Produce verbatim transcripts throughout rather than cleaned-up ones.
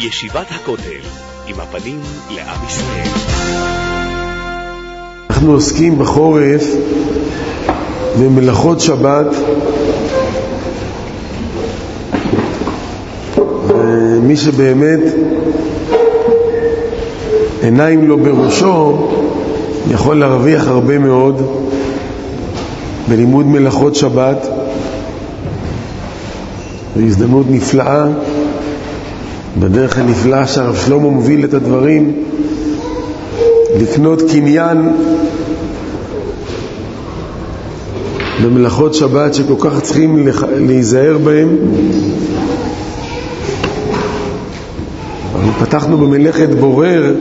ישיבת הכותל, עם הפנים לעם ישראל. אנחנו עוסקים בחורף במלאכות שבת, ומי שבאמת עיניים לו בראשו יכול להרוויח הרבה מאוד בלימוד מלאכות שבת. זו הזדמנות נפלאה, בדרך הנפלאה שהרב שלמה מוביל את הדברים, לקנות קניין במלאכות שבת שכל כך צריכים להיזהר בהם. פתחנו במלאכת בורר,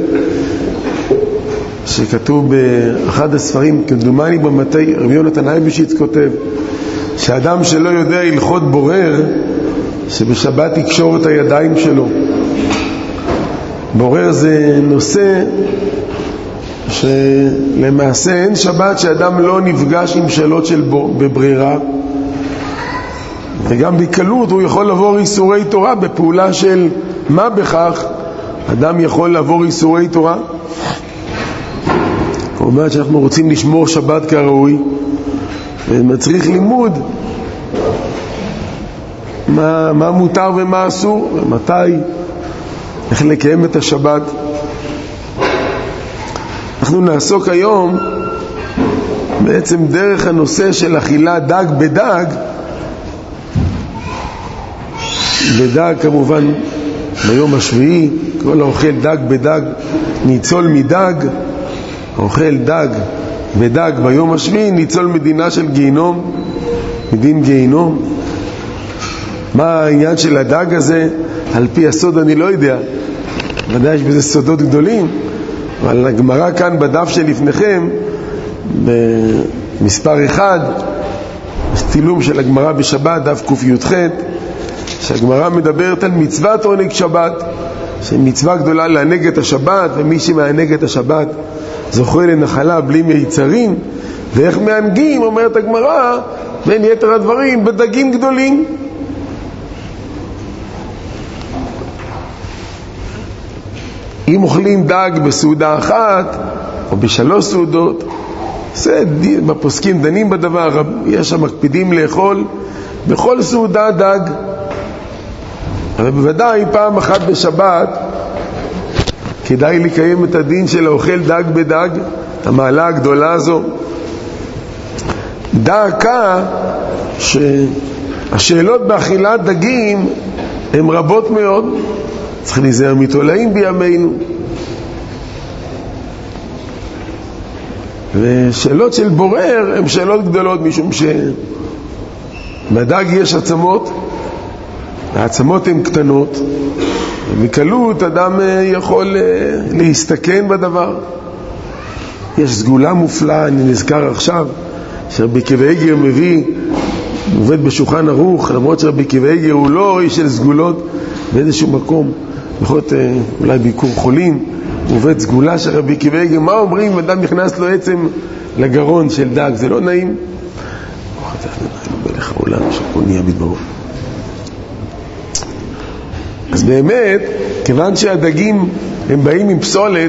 שכתוב באחד הספרים, כמדומני במתי, רבי יונתן אייבשיץ כותב שאדם שלא יודע הלכות בורר, שבשבת יקשור את הידיים שלו. בורר זה נושא שלמעשה אין שבת שאדם לא נפגש עם שאלות של בברירה, וגם בקלות הוא יכול לעבור איסורי תורה בפעולה של מה בכך. אדם יכול לעבור איסורי תורה. זאת אומרת שאנחנו רוצים לשמור שבת כראוי, ומצריך לימוד מה, מה מותר ומה אסור ומתי, איך לקיים את השבת. אנחנו נעסוק היום בעצם דרך הנושא של אכילה דג בדג. בדג כמובן ביום השביעי, כל האוכל דג בדג ניצול מדג. האוכל דג בדג ביום השביעי ניצול מדינה של גיהינום, מדין גיהינום. מה העניין של הדג הזה? על פי הסוד אני לא יודע, ודאי יש בזה סודות גדולים, אבל הגמרא כאן בדף שלפניכם במספר אחד, סתילום של הגמרא בשבת, דף ק"ח, שהגמרא מדברת על מצוות עונג שבת, שמצווה גדולה לענג את השבת, ומי שמענג את השבת זוכה לנחלה בלי מיצרים. ואיך מענגים, אומרת הגמרא, בין יתר הדברים בדגים גדולים. אם אוכלים דג בסעודה אחת או בשלוש סעודות, זה בפוסקים דנים בדבר, יש שם מקפידים לאכול בכל סעודה דג. אבל בוודאי פעם אחת בשבת כדאי לקיים את הדין של האוכל דג בדג, המעלה הגדולה הזו. דעקה שהשאלות באכילת דגים הן רבות מאוד, צריך להיזהר מתולעים בימינו. ושאלות של בורר הן שאלות גדולות, משום שבדג יש עצמות, העצמות הן קטנות, ובקלות אדם יכול להסתכן בדבר. יש סגולה מופלאה, אני נזכר עכשיו, שרבי עקיבא איגר מביא, עובד בשולחן ערוך, למרות שרבי עקיבא איגר הוא לא איש של סגולות, באיזשהו מקום, לפחות אולי ביקור חולים, הוא עובד סגולה של רבי עקיבא איגר. מה אומרים? אדם נכנס לו עצם לגרון של דג, זה לא נעים. בלך העולם שכל נהיה בדברו. אז באמת, כיוון שהדגים הם באים עם פסולת,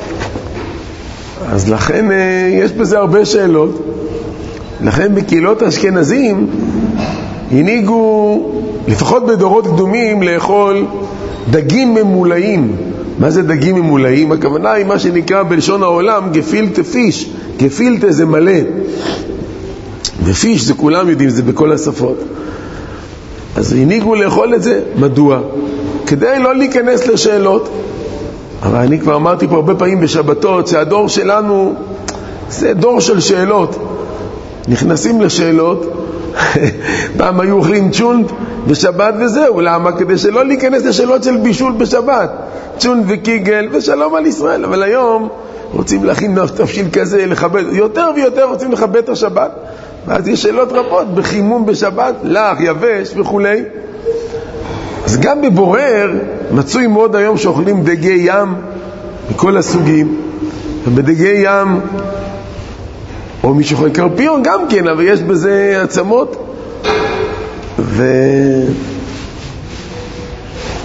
אז לכן יש בזה הרבה שאלות. לכן בקהילות האשכנזים הנהיגו, לפחות בדורות קדומים, לאכול דגים ממולאים. מה זה דגים ממולאים? הכוונה היא מה שנקרא בלשון העולם גפילטה פיש. גפילטה זה מלא, ופיש זה כולם יודעים, זה בכל השפות. אז הנהיגו לאכול את זה. מדוע? כדי לא להיכנס לשאלות. אבל אני כבר אמרתי פה הרבה פעמים בשבתות שהדור שלנו זה דור של שאלות. נכנסים לשאלות. פעם היו אוכלים צ'ונט בשבת וזהו. למה? כדי שלא להיכנס לשאלות של בישול בשבת. צ'ונט וקיגל ושלום על ישראל. אבל היום רוצים להכין תבשיל כזה, לכבד, יותר ויותר רוצים לכבד את השבת. ואז יש שאלות רבות בחימום בשבת, לח, יבש וכו'. אז גם בבורר מצוי מאוד היום שאוכלים דגי ים מכל הסוגים, ובדגי ים או מי שאוכל קרפיון גם כן, אבל יש בזה עצמות.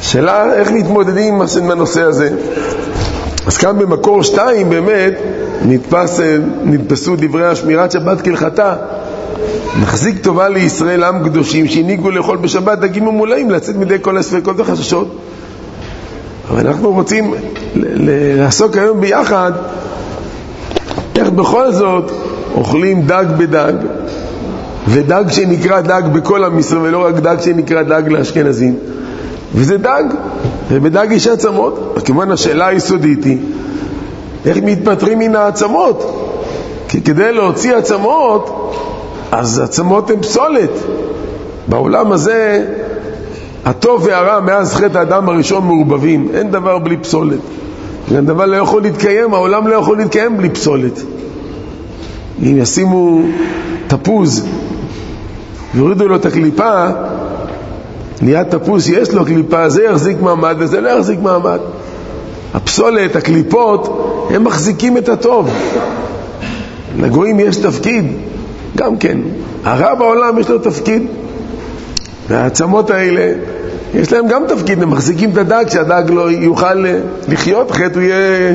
שאלה איך מתמודדים עם הנושא הזה. אז כאן במקור שתיים באמת נתפס, נתפסו דברי השמירת שבת כהלכתה. נחזיק טובה לישראל עם קדושים שהנהיגו לאכול בשבת דגים ממולאים, לצאת מדי כל הספקות וחששות. אבל אנחנו רוצים לעסוק היום ביחד איך בכל זאת אוכלים דג בדג, ודג שנקרא דג בכל עם ישראל ולא רק דג שנקרא דג לאשכנזים, וזה דג, ובדג יש עצמות. כמובן השאלה היסודית היא איך מתפטרים מן העצמות, כי כדי להוציא עצמות אז עצמות הן פסולת. בעולם הזה הטוב והרע מאז חטא האדם הראשון מעורבבים, אין דבר בלי פסולת. גם דבר לא יכול להתקיים, העולם לא יכול להתקיים בלי פסולת. אם ישימו תפוז יורידו לו את הקליפה, ליד תפוז שיש לו קליפה, זה יחזיק מעמד וזה לא יחזיק מעמד. הפסולת, הקליפות, הם מחזיקים את הטוב. לגויים יש תפקיד, גם כן. הרע בעולם יש לו תפקיד. והעצמות האלה, יש להם גם תפקיד, הם מחזיקים את הדג, שהדג לא יוכל לחיות, אחרת הוא יהיה...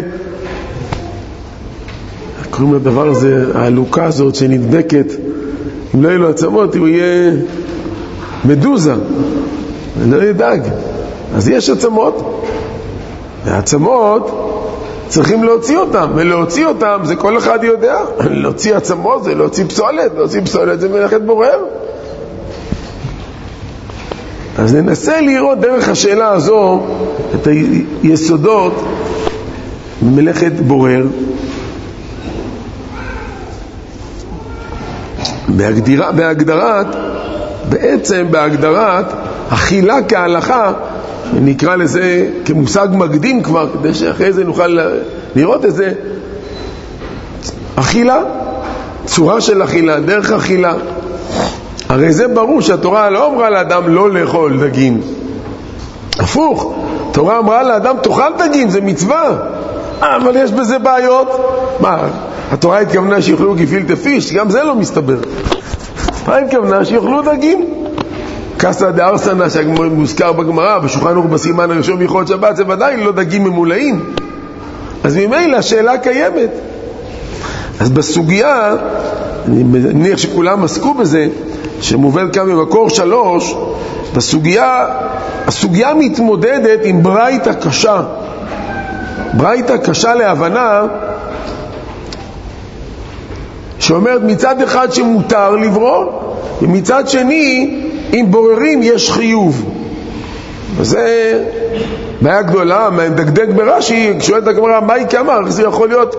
קוראים לדבר הזה, העלוקה הזאת שנדבקת, אם לא יהיו לו עצמות, הוא יהיה מדוזה, לא יהיה דג. אז יש עצמות, והעצמות צריכים להוציא אותם, ולהוציא אותם זה כל אחד יודע. להוציא עצמות זה להוציא פסולת, להוציא פסולת זה מלאכת בורר. אז ננסה לראות דרך השאלה הזו את היסודות במלאכת בורר. בהגדרה, בהגדרת, בעצם בהגדרת אכילה כהלכה, נקרא לזה כמושג מקדים כבר, כדי שאחרי זה נוכל לראות את זה. אכילה, צורה של אכילה, דרך אכילה. הרי זה ברור שהתורה לא אמרה לאדם לא לאכול דגים. הפוך, התורה אמרה לאדם תאכל דגים, זה מצווה. אבל יש בזה בעיות. מה? התורה התכוונה שיאכלו גפילטע פיש, גם זה לא מסתבר. מה התכוונה? שיאכלו דגים. קסא דארסנא שמוזכר בגמרא, בשולחן ערוך בסימן הראשון בהלכות שבת, זה ודאי לא דגים ממולאים. אז ממילא השאלה קיימת. אז בסוגיה, אני מניח שכולם עסקו בזה, שמובן כאן במקור שלוש, בסוגיה, הסוגיה מתמודדת עם ברייתא קשה. ברייתא קשה להבנה, שאומרת מצד אחד שמותר לברור, ומצד שני, אם בוררים יש חיוב. וזה בעיה גדולה, מדקדק ברש"י, שואלת הגמרא, מה היא כאמר? איך זה יכול להיות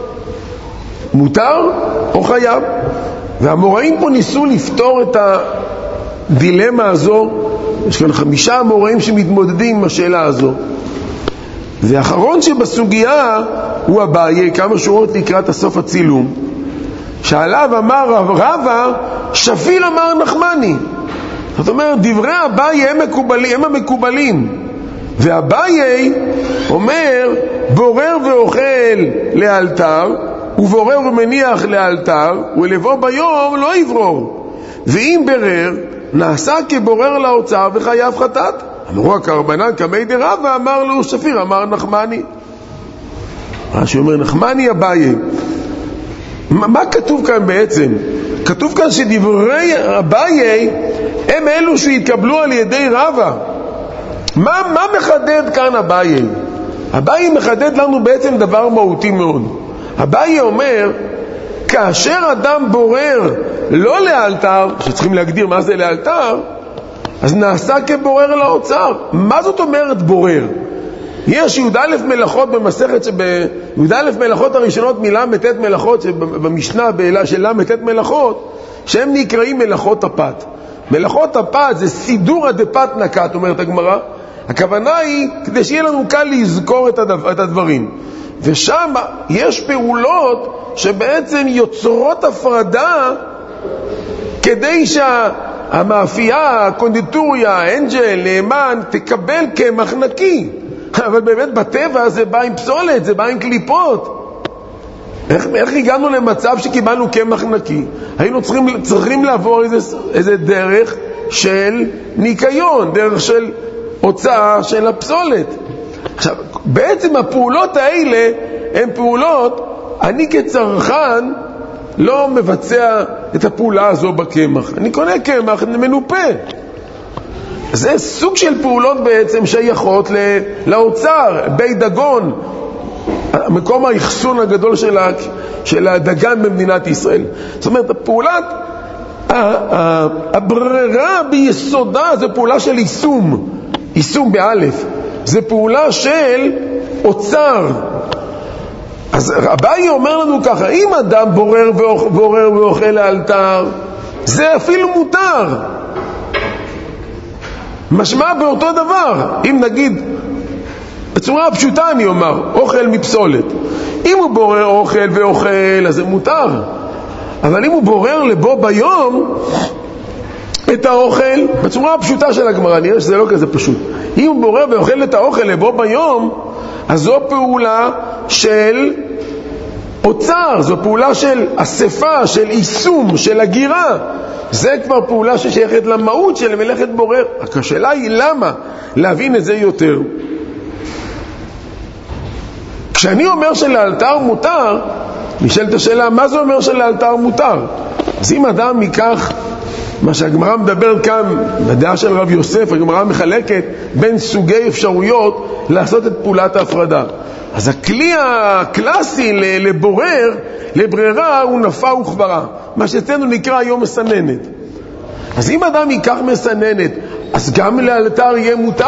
מותר או חייב? והאמוראים פה ניסו לפתור את הדילמה הזו. יש כאן חמישה אמוראים שמתמודדים עם השאלה הזו. והאחרון שבסוגיה הוא אביי, כמה שורות לקראת הסוף הצילום, שעליו אמר רבא, שפיל אמר נחמני. זאת אומרת, דברי אביי הם מקובלים, הם המקובלים. ואביי אומר, בורר ואוכל לאלתר, ובורר ומניח לאלתר, ולבוא ביום לא יברור. ואם ברר, נעשה כבורר לאוצר וחייב חטאת. אמרו הקרבנן כמי דרבא, אמר לו שפיר, אמר נחמני. רש"י אומר, נחמני אביי. מה, מה כתוב כאן בעצם? כתוב כאן שדברי אביי הם אלו שהתקבלו על ידי רבא. מה, מה מחדד כאן אביי? אביי מחדד לנו בעצם דבר מהותי מאוד. אביי אומר, כאשר אדם בורר לא לאלתר, שצריכים להגדיר מה זה לאלתר, אז נעשה כבורר לאוצר. מה זאת אומרת בורר? יש י"א מלאכות במסכת, שבי"א מלאכות הראשונות מל"ט מלאכות שבמשנה של ל"ט מלאכות, שהם נקראים מלאכות הפת. מלאכות הפת זה סידורא דפת נקט, אומרת הגמרא. הכוונה היא כדי שיהיה לנו קל לזכור את הדברים. ושם יש פעולות שבעצם יוצרות הפרדה כדי שהמאפייה, הקונדיטוריה, האנג'ל, נאמן, תקבל קמח נקי. אבל באמת בטבע זה בא עם פסולת, זה בא עם קליפות. איך, איך הגענו למצב שקיבלנו קמח נקי? היינו צריכים, צריכים לעבור איזה, איזה דרך של ניקיון, דרך של הוצאה של הפסולת. עכשיו, בעצם הפעולות האלה הן פעולות, אני כצרכן לא מבצע את הפעולה הזו בקמח. אני קונה קמח מנופה. זה סוג של פעולות בעצם שייכות לאוצר, בית דגון, מקום האחסון הגדול של, של הדגן במדינת ישראל. זאת אומרת, הפעולת, הברירה ביסודה זה פעולה של יישום, יישום באלף. זה פעולה של אוצר. אז אביי אומר לנו ככה, אם אדם בורר ובורר ואוכל לאלתר, זה אפילו מותר. משמע באותו דבר. אם נגיד, בצורה פשוטה אני אומר, אוכל מפסולת. אם הוא בורר אוכל ואוכל, אז זה מותר. אבל אם הוא בורר לבו ביום את האוכל, בצורה הפשוטה של הגמרא, נראה שזה לא כזה פשוט. אם הוא בורר ואוכל את האוכל לבו ביום, אז זו פעולה של אוצר, זו פעולה של אספה, של יישום, של הגירה. זה כבר פעולה ששייכת למהות של מלאכת בורר. רק השאלה היא למה להבין את זה יותר. כשאני אומר שלאלתר מותר, נשאלת השאלה, מה זה אומר שלאלתר מותר? אז אם אדם ייקח מה שהגמרא מדברת כאן, בדעה של רב יוסף, הגמרא מחלקת בין סוגי אפשרויות לעשות את פעולת ההפרדה. אז הכלי הקלאסי לבורר, לברירה, הוא נפה וכברה. מה שאצלנו נקרא היום מסננת. אז אם אדם ייקח מסננת, אז גם לאלתר יהיה מותר?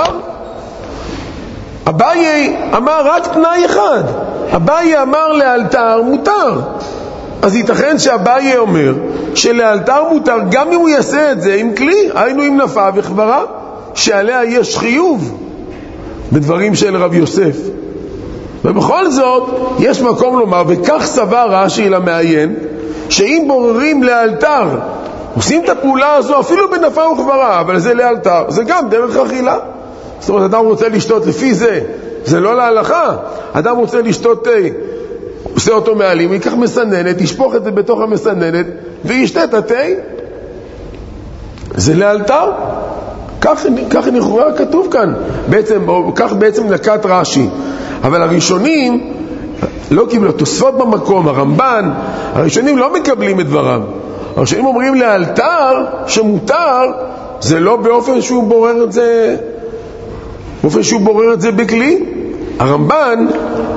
אביי אמר רק תנאי אחד. אביי אמר לאלתר מותר. אז ייתכן שאביי אומר שלאלתר מותר גם אם הוא יעשה את זה עם כלי, היינו עם נפה וכברה, שעליה יש חיוב בדברים של רב יוסף. ובכל זאת יש מקום לומר, וכך סבר רש"י למעיין, שאם בוררים לאלתר, עושים את הפעולה הזו אפילו בנפה וכברה, אבל זה לאלתר, זה גם דרך אכילה. זאת אומרת, אדם רוצה לשתות לפי זה, זה לא להלכה. אדם רוצה לשתות תה, עושה אותו מעלים, ייקח מסננת, ישפוך את זה בתוך המסננת וישתה את התה. זה לאלתר. כך, כך נכרע כתוב כאן בעצם, או כך בעצם נקט רש"י. אבל הראשונים לא קיבלו, תוספות במקום, הרמב"ן, הראשונים לא מקבלים את דברם. הראשונים אומרים לאלתר שמותר, זה לא באופן שהוא בורר את זה, באופן שהוא בורר את זה בכלי. הרמב"ן,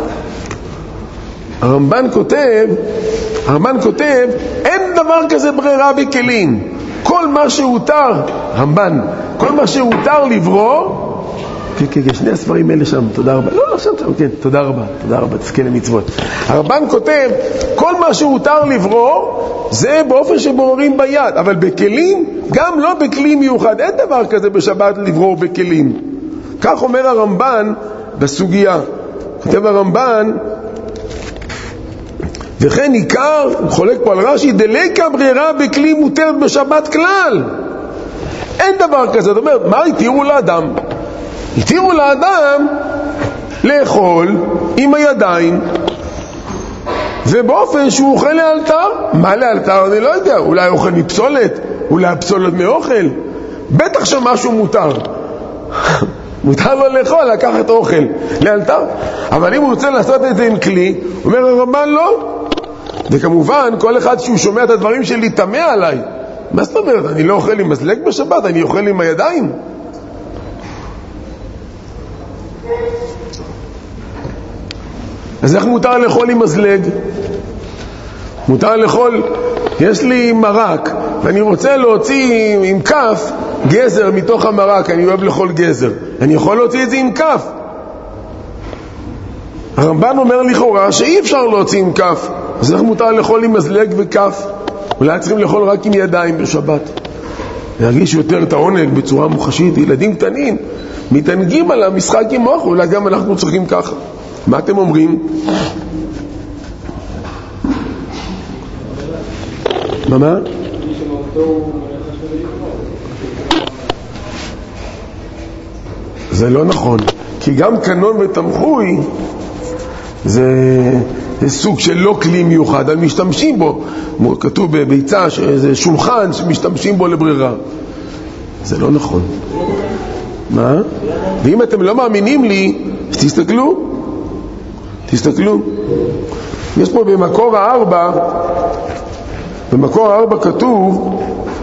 הרמב"ן כותב, הרמב"ן כותב, אין דבר כזה ברירה בכלים. כל מה שהותר, רמב"ן, כל מה שהותר לברור, כן, כן, כן, שני הספרים האלה שם, תודה רבה. לא, לא, שם, שם, כן, תודה רבה, תודה רבה, תזכה למצוות. הרמב"ן כותב, כל מה שהותר לברור, זה באופן שבוררים ביד, אבל בכלים, גם לא בכלים מיוחד, אין דבר כזה בשבת לברור בכלים. כך אומר הרמב"ן בסוגיה. כותב הרמב"ן, וכן עיקר, הוא חולק פה על רש"י, דליקה ברירה בכלי מותרת בשבת כלל. אין דבר כזה. זאת אומרת, מה התירו לאדם? התירו לאדם לאכול עם הידיים ובאופן שהוא אוכל לאלתר. מה לאלתר? אני לא יודע. אולי אוכל מפסולת, אולי הפסולת מאוכל. בטח שמשהו מותר. מותר לו לאכול, לקחת אוכל לאלתר. אבל אם הוא רוצה לעשות את זה עם כלי, אומר הרמב"ן לא. וכמובן, כל אחד שהוא שומע את הדברים שלי תמה עליי. מה זאת אומרת? אני לא אוכל עם מזלג בשבת, אני אוכל עם הידיים. אז איך מותר לאכול עם מזלג? מותר לאכול, יש לי מרק, ואני רוצה להוציא עם כף גזר מתוך המרק, אני אוהב לאכול גזר. אני יכול להוציא את זה עם כף. הרמב"ן אומר לכאורה שאי אפשר להוציא עם כף. אז איך מותר לאכול עם מזלג וכף? אולי צריכים לאכול רק עם ידיים בשבת. להרגיש יותר את העונג בצורה מוחשית. ילדים קטנים מתענגים על המשחק עם מוח, אולי גם אנחנו צריכים ככה. מה אתם אומרים? מה מה? זה לא נכון, כי גם קנון ותמחוי זה, זה סוג של לא כלי מיוחד, אבל משתמשים בו, כתוב בביצה שזה שולחן שמשתמשים בו לברירה. זה לא נכון. מה? ואם אתם לא מאמינים לי, אז תסתכלו. תסתכלו. יש פה במקור הארבע, במקור הארבע כתוב,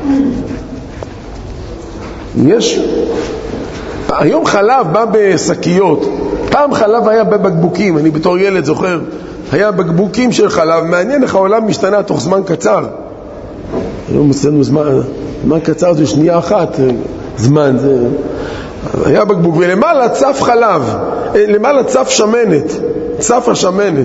יש, היום חלב בא בסקיות, פעם חלב היה בבקבוקים, אני בתור ילד זוכר, היה בקבוקים של חלב, מעניין איך העולם משתנה תוך זמן קצר. היום אצלנו זמן, זמן קצר זה שנייה אחת, זמן זה... היה בקבוק, ולמעלה צף חלב, למעלה צף שמנת, צף השמנת.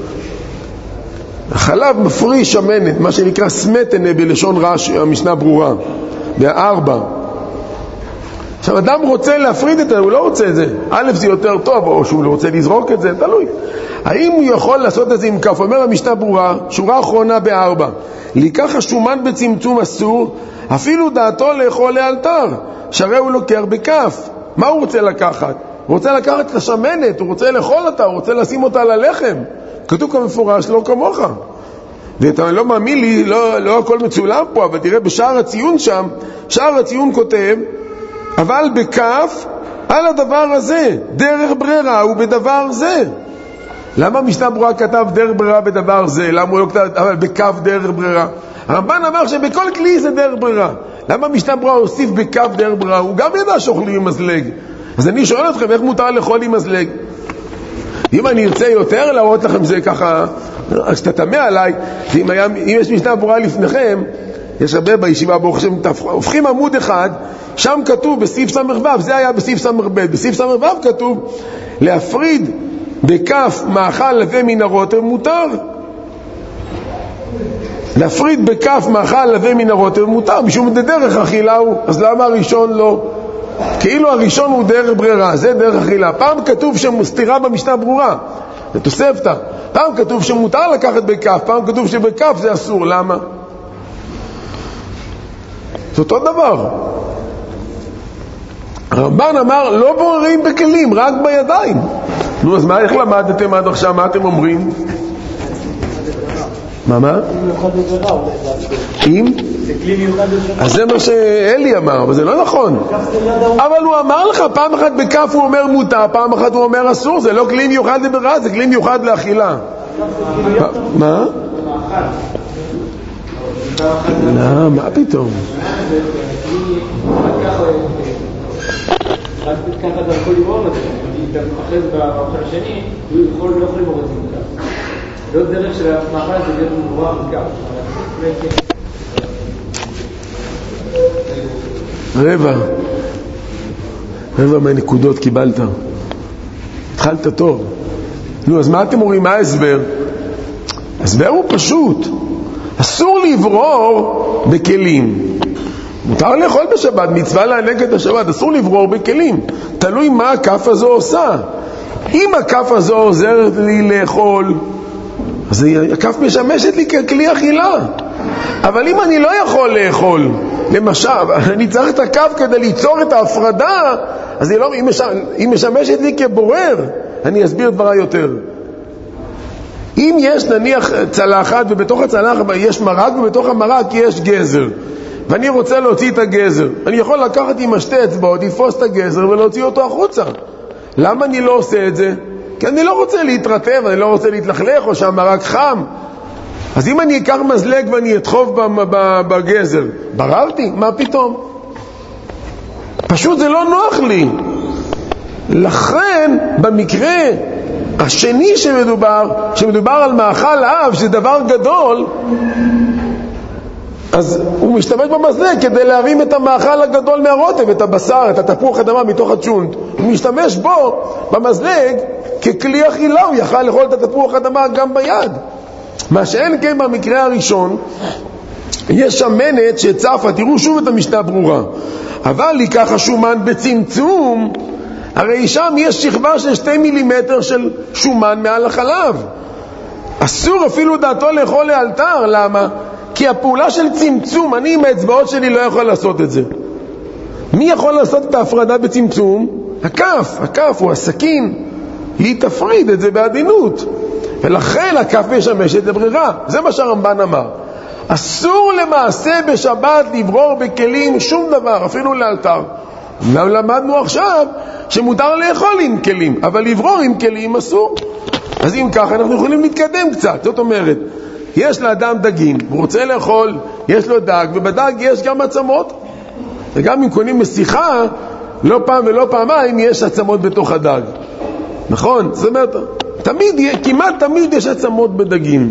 החלב מפריש שמנת, מה שנקרא סמטנה בלשון רש, המשנה ברורה, בארבע. עכשיו, אדם רוצה להפריד את זה, הוא לא רוצה את זה. א', זה יותר טוב, או שהוא לא רוצה לזרוק את זה, תלוי. האם הוא יכול לעשות את זה עם כף? אומר המשנה ברורה, שורה אחרונה בארבע. לקח השומן בצמצום אסור, אפילו דעתו לאכול לאלתר, שהרי הוא לוקח בכף. מה הוא רוצה לקחת? הוא רוצה לקחת את השמנת, הוא רוצה לאכול אותה, הוא רוצה לשים אותה על הלחם. כתוב כמפורש, לא כמוך. ואתה לא מאמין לי, לא, לא הכל מצולם פה, אבל תראה בשער הציון שם, שער הציון כותב, אבל בכף על הדבר הזה, דרך ברירה הוא בדבר זה. למה משנה ברורה כתב דרך ברירה בדבר זה? למה הוא לא כתב, אבל בכף דרך ברירה? הרמב"ן אמר שבכל כלי זה דרך ברירה. למה משנה ברורה הוסיף בכף דרך ברירה? הוא גם ידע שאוכלים עם מזלג. אז אני שואל אתכם, איך מותר לאכול עם מזלג? אם אני ארצה יותר להראות לכם זה ככה, אז שאתה תמה עליי, אם, היה, אם יש משנה ברורה לפניכם, יש הרבה בישיבה ברוך השם, הופכים עמוד אחד, שם כתוב בסעיף סמ"ו, זה היה בסעיף סמ"ב, בסעיף סמ"ו כתוב, להפריד בכף מאכל ומן הרוטב מותר. להפריד בכף מאכל ומן הרוטב מותר, משום דרך אכילה הוא, אז למה הראשון לא? כאילו הראשון הוא דרך ברירה, זה דרך אכילה. פעם כתוב שמסתירה במשנה ברורה, זה תוספתא. פעם כתוב שמותר לקחת בכף, פעם כתוב שבכף זה אסור, למה? זה אותו דבר. הרמב"ן אמר, לא בוררים בכלים, רק בידיים. נו, אז מה, איך למדתם עד עכשיו? מה אתם אומרים? מה, מה? אם? אז זה מה שאלי אמר, אבל זה לא נכון. אבל הוא אמר לך, פעם אחת בכף הוא אומר מותר, פעם אחת הוא אומר אסור, זה לא כלי מיוחד לברירה, זה כלי מיוחד לאכילה. מה? לא, מה פתאום? רק ככה אתה יכול לראות את זה, כי אחרי זה באוכל השני, הוא יכול לא יכול לראות את זה. לא דרך של המאכל זה דרך מוברך מכף. רבע, רבע מהנקודות קיבלת. התחלת טוב. נו, אז מה אתם אומרים? מה ההסבר? ההסבר הוא פשוט. אסור לברור בכלים. מותר לאכול בשבת, מצווה לענג את השבת, אסור לברור בכלים. תלוי מה הכף הזו עושה. אם הכף הזו עוזרת לי לאכול, אז הכף משמשת לי ככלי אכילה. אבל אם אני לא יכול לאכול, למשל, אני צריך את הכף כדי ליצור את ההפרדה, אז היא, לא, היא, מש, היא משמשת לי כבורר. אני אסביר דברה יותר. אם יש נניח צלחת, ובתוך הצלחת יש מרק, ובתוך המרק יש גזר, ואני רוצה להוציא את הגזר, אני יכול לקחת עם שתי אצבעות, לתפוס את הגזר ולהוציא אותו החוצה. למה אני לא עושה את זה? כי אני לא רוצה להתרטב, אני לא רוצה להתלכלך, או שהמרק חם. אז אם אני אקח מזלג ואני אדחוף בגזר, בררתי? מה פתאום? פשוט זה לא נוח לי. לכן במקרה השני שמדובר, שמדובר על מאכל אב, שזה דבר גדול, אז הוא משתמש במזלג כדי להרים את המאכל הגדול מהרוטב, את הבשר, את התפוח אדמה מתוך הצ'ונט. הוא משתמש בו במזלג ככלי אכילה, הוא יכל לאכול את התפוח אדמה גם ביד. מה שאין כן במקרה הראשון, יש שמנת שצפה, תראו שוב את המשנה ברורה. אבל ייקח השומן בצמצום, הרי שם יש שכבה של שתי מילימטר של שומן מעל החלב. אסור אפילו דעתו לאכול לאלתר. למה? כי הפעולה של צמצום, אני עם האצבעות שלי לא יכול לעשות את זה. מי יכול לעשות את ההפרדה בצמצום? הכף, הכף הוא הסכין, היא תפריד את זה בעדינות, ולכן הכף משמשת לברירה. זה מה שהרמב"ן אמר. אסור למעשה בשבת לברור בכלים שום דבר, אפילו לאלתר. אמנם למדנו עכשיו שמותר לאכול עם כלים, אבל לברור עם כלים אסור. אז אם ככה אנחנו יכולים להתקדם קצת. זאת אומרת, יש לאדם דגים, הוא רוצה לאכול, יש לו דג, ובדג יש גם עצמות. וגם אם קונים מסיכה, לא פעם ולא פעמיים יש עצמות בתוך הדג. נכון? זאת אומרת, תמיד, כמעט תמיד יש עצמות בדגים.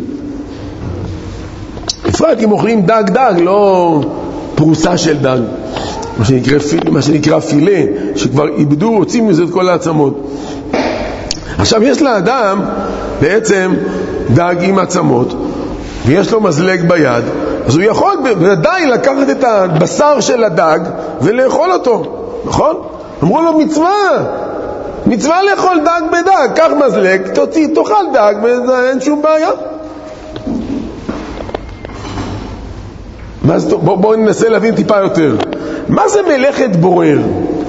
בפרט אם אוכלים דג דג, לא פרוסה של דג. מה שנקרא, מה שנקרא פילה, שכבר איבדו, הוצאים מזה את כל העצמות. עכשיו יש לאדם בעצם דג עם עצמות, ויש לו מזלג ביד, אז הוא יכול בוודאי לקחת את הבשר של הדג ולאכול אותו, נכון? אמרו לו מצווה, מצווה לאכול דג בדג, קח מזלג, תוציא, תאכל דג, ואין שום בעיה. בואו בוא ננסה להבין טיפה יותר. מה זה מלאכת בורר?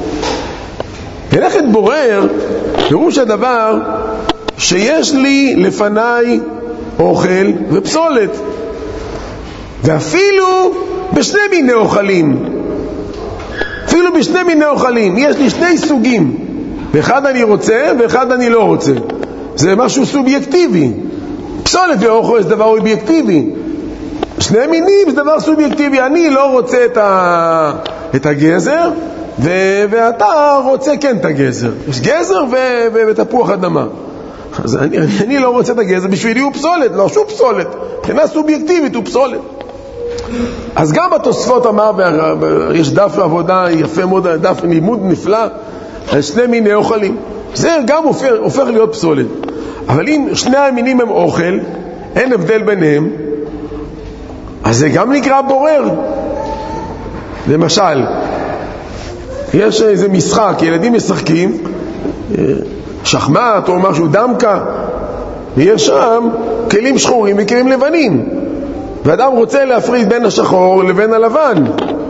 מלאכת בורר פירוש הדבר שיש לי לפניי אוכל ופסולת, ואפילו בשני מיני אוכלים, אפילו בשני מיני אוכלים יש לי שני סוגים, ואחד אני רוצה ואחד אני לא רוצה. זה משהו סובייקטיבי. פסולת ואוכל זה דבר אובייקטיבי, שני מינים זה דבר סובייקטיבי. אני לא רוצה את, ה... את הגזר ו... ואתה רוצה כן את הגזר. יש גזר ו... ו... ותפוח אדמה, אז אני, אני לא רוצה את הגזר, בשבילי הוא פסולת, לא שוב פסולת, מבחינה סובייקטיבית הוא פסולת. אז גם התוספות אמר, יש דף עבודה יפה מאוד, דף לימוד נפלא על שני מיני אוכלים, זה גם הופך, הופך להיות פסולת. אבל אם שני המינים הם אוכל, אין הבדל ביניהם, אז זה גם נקרא בורר. למשל, יש איזה משחק, ילדים משחקים שחמט או משהו, דמקה, ויש שם כלים שחורים וכלים לבנים, ואדם רוצה להפריד בין השחור לבין הלבן.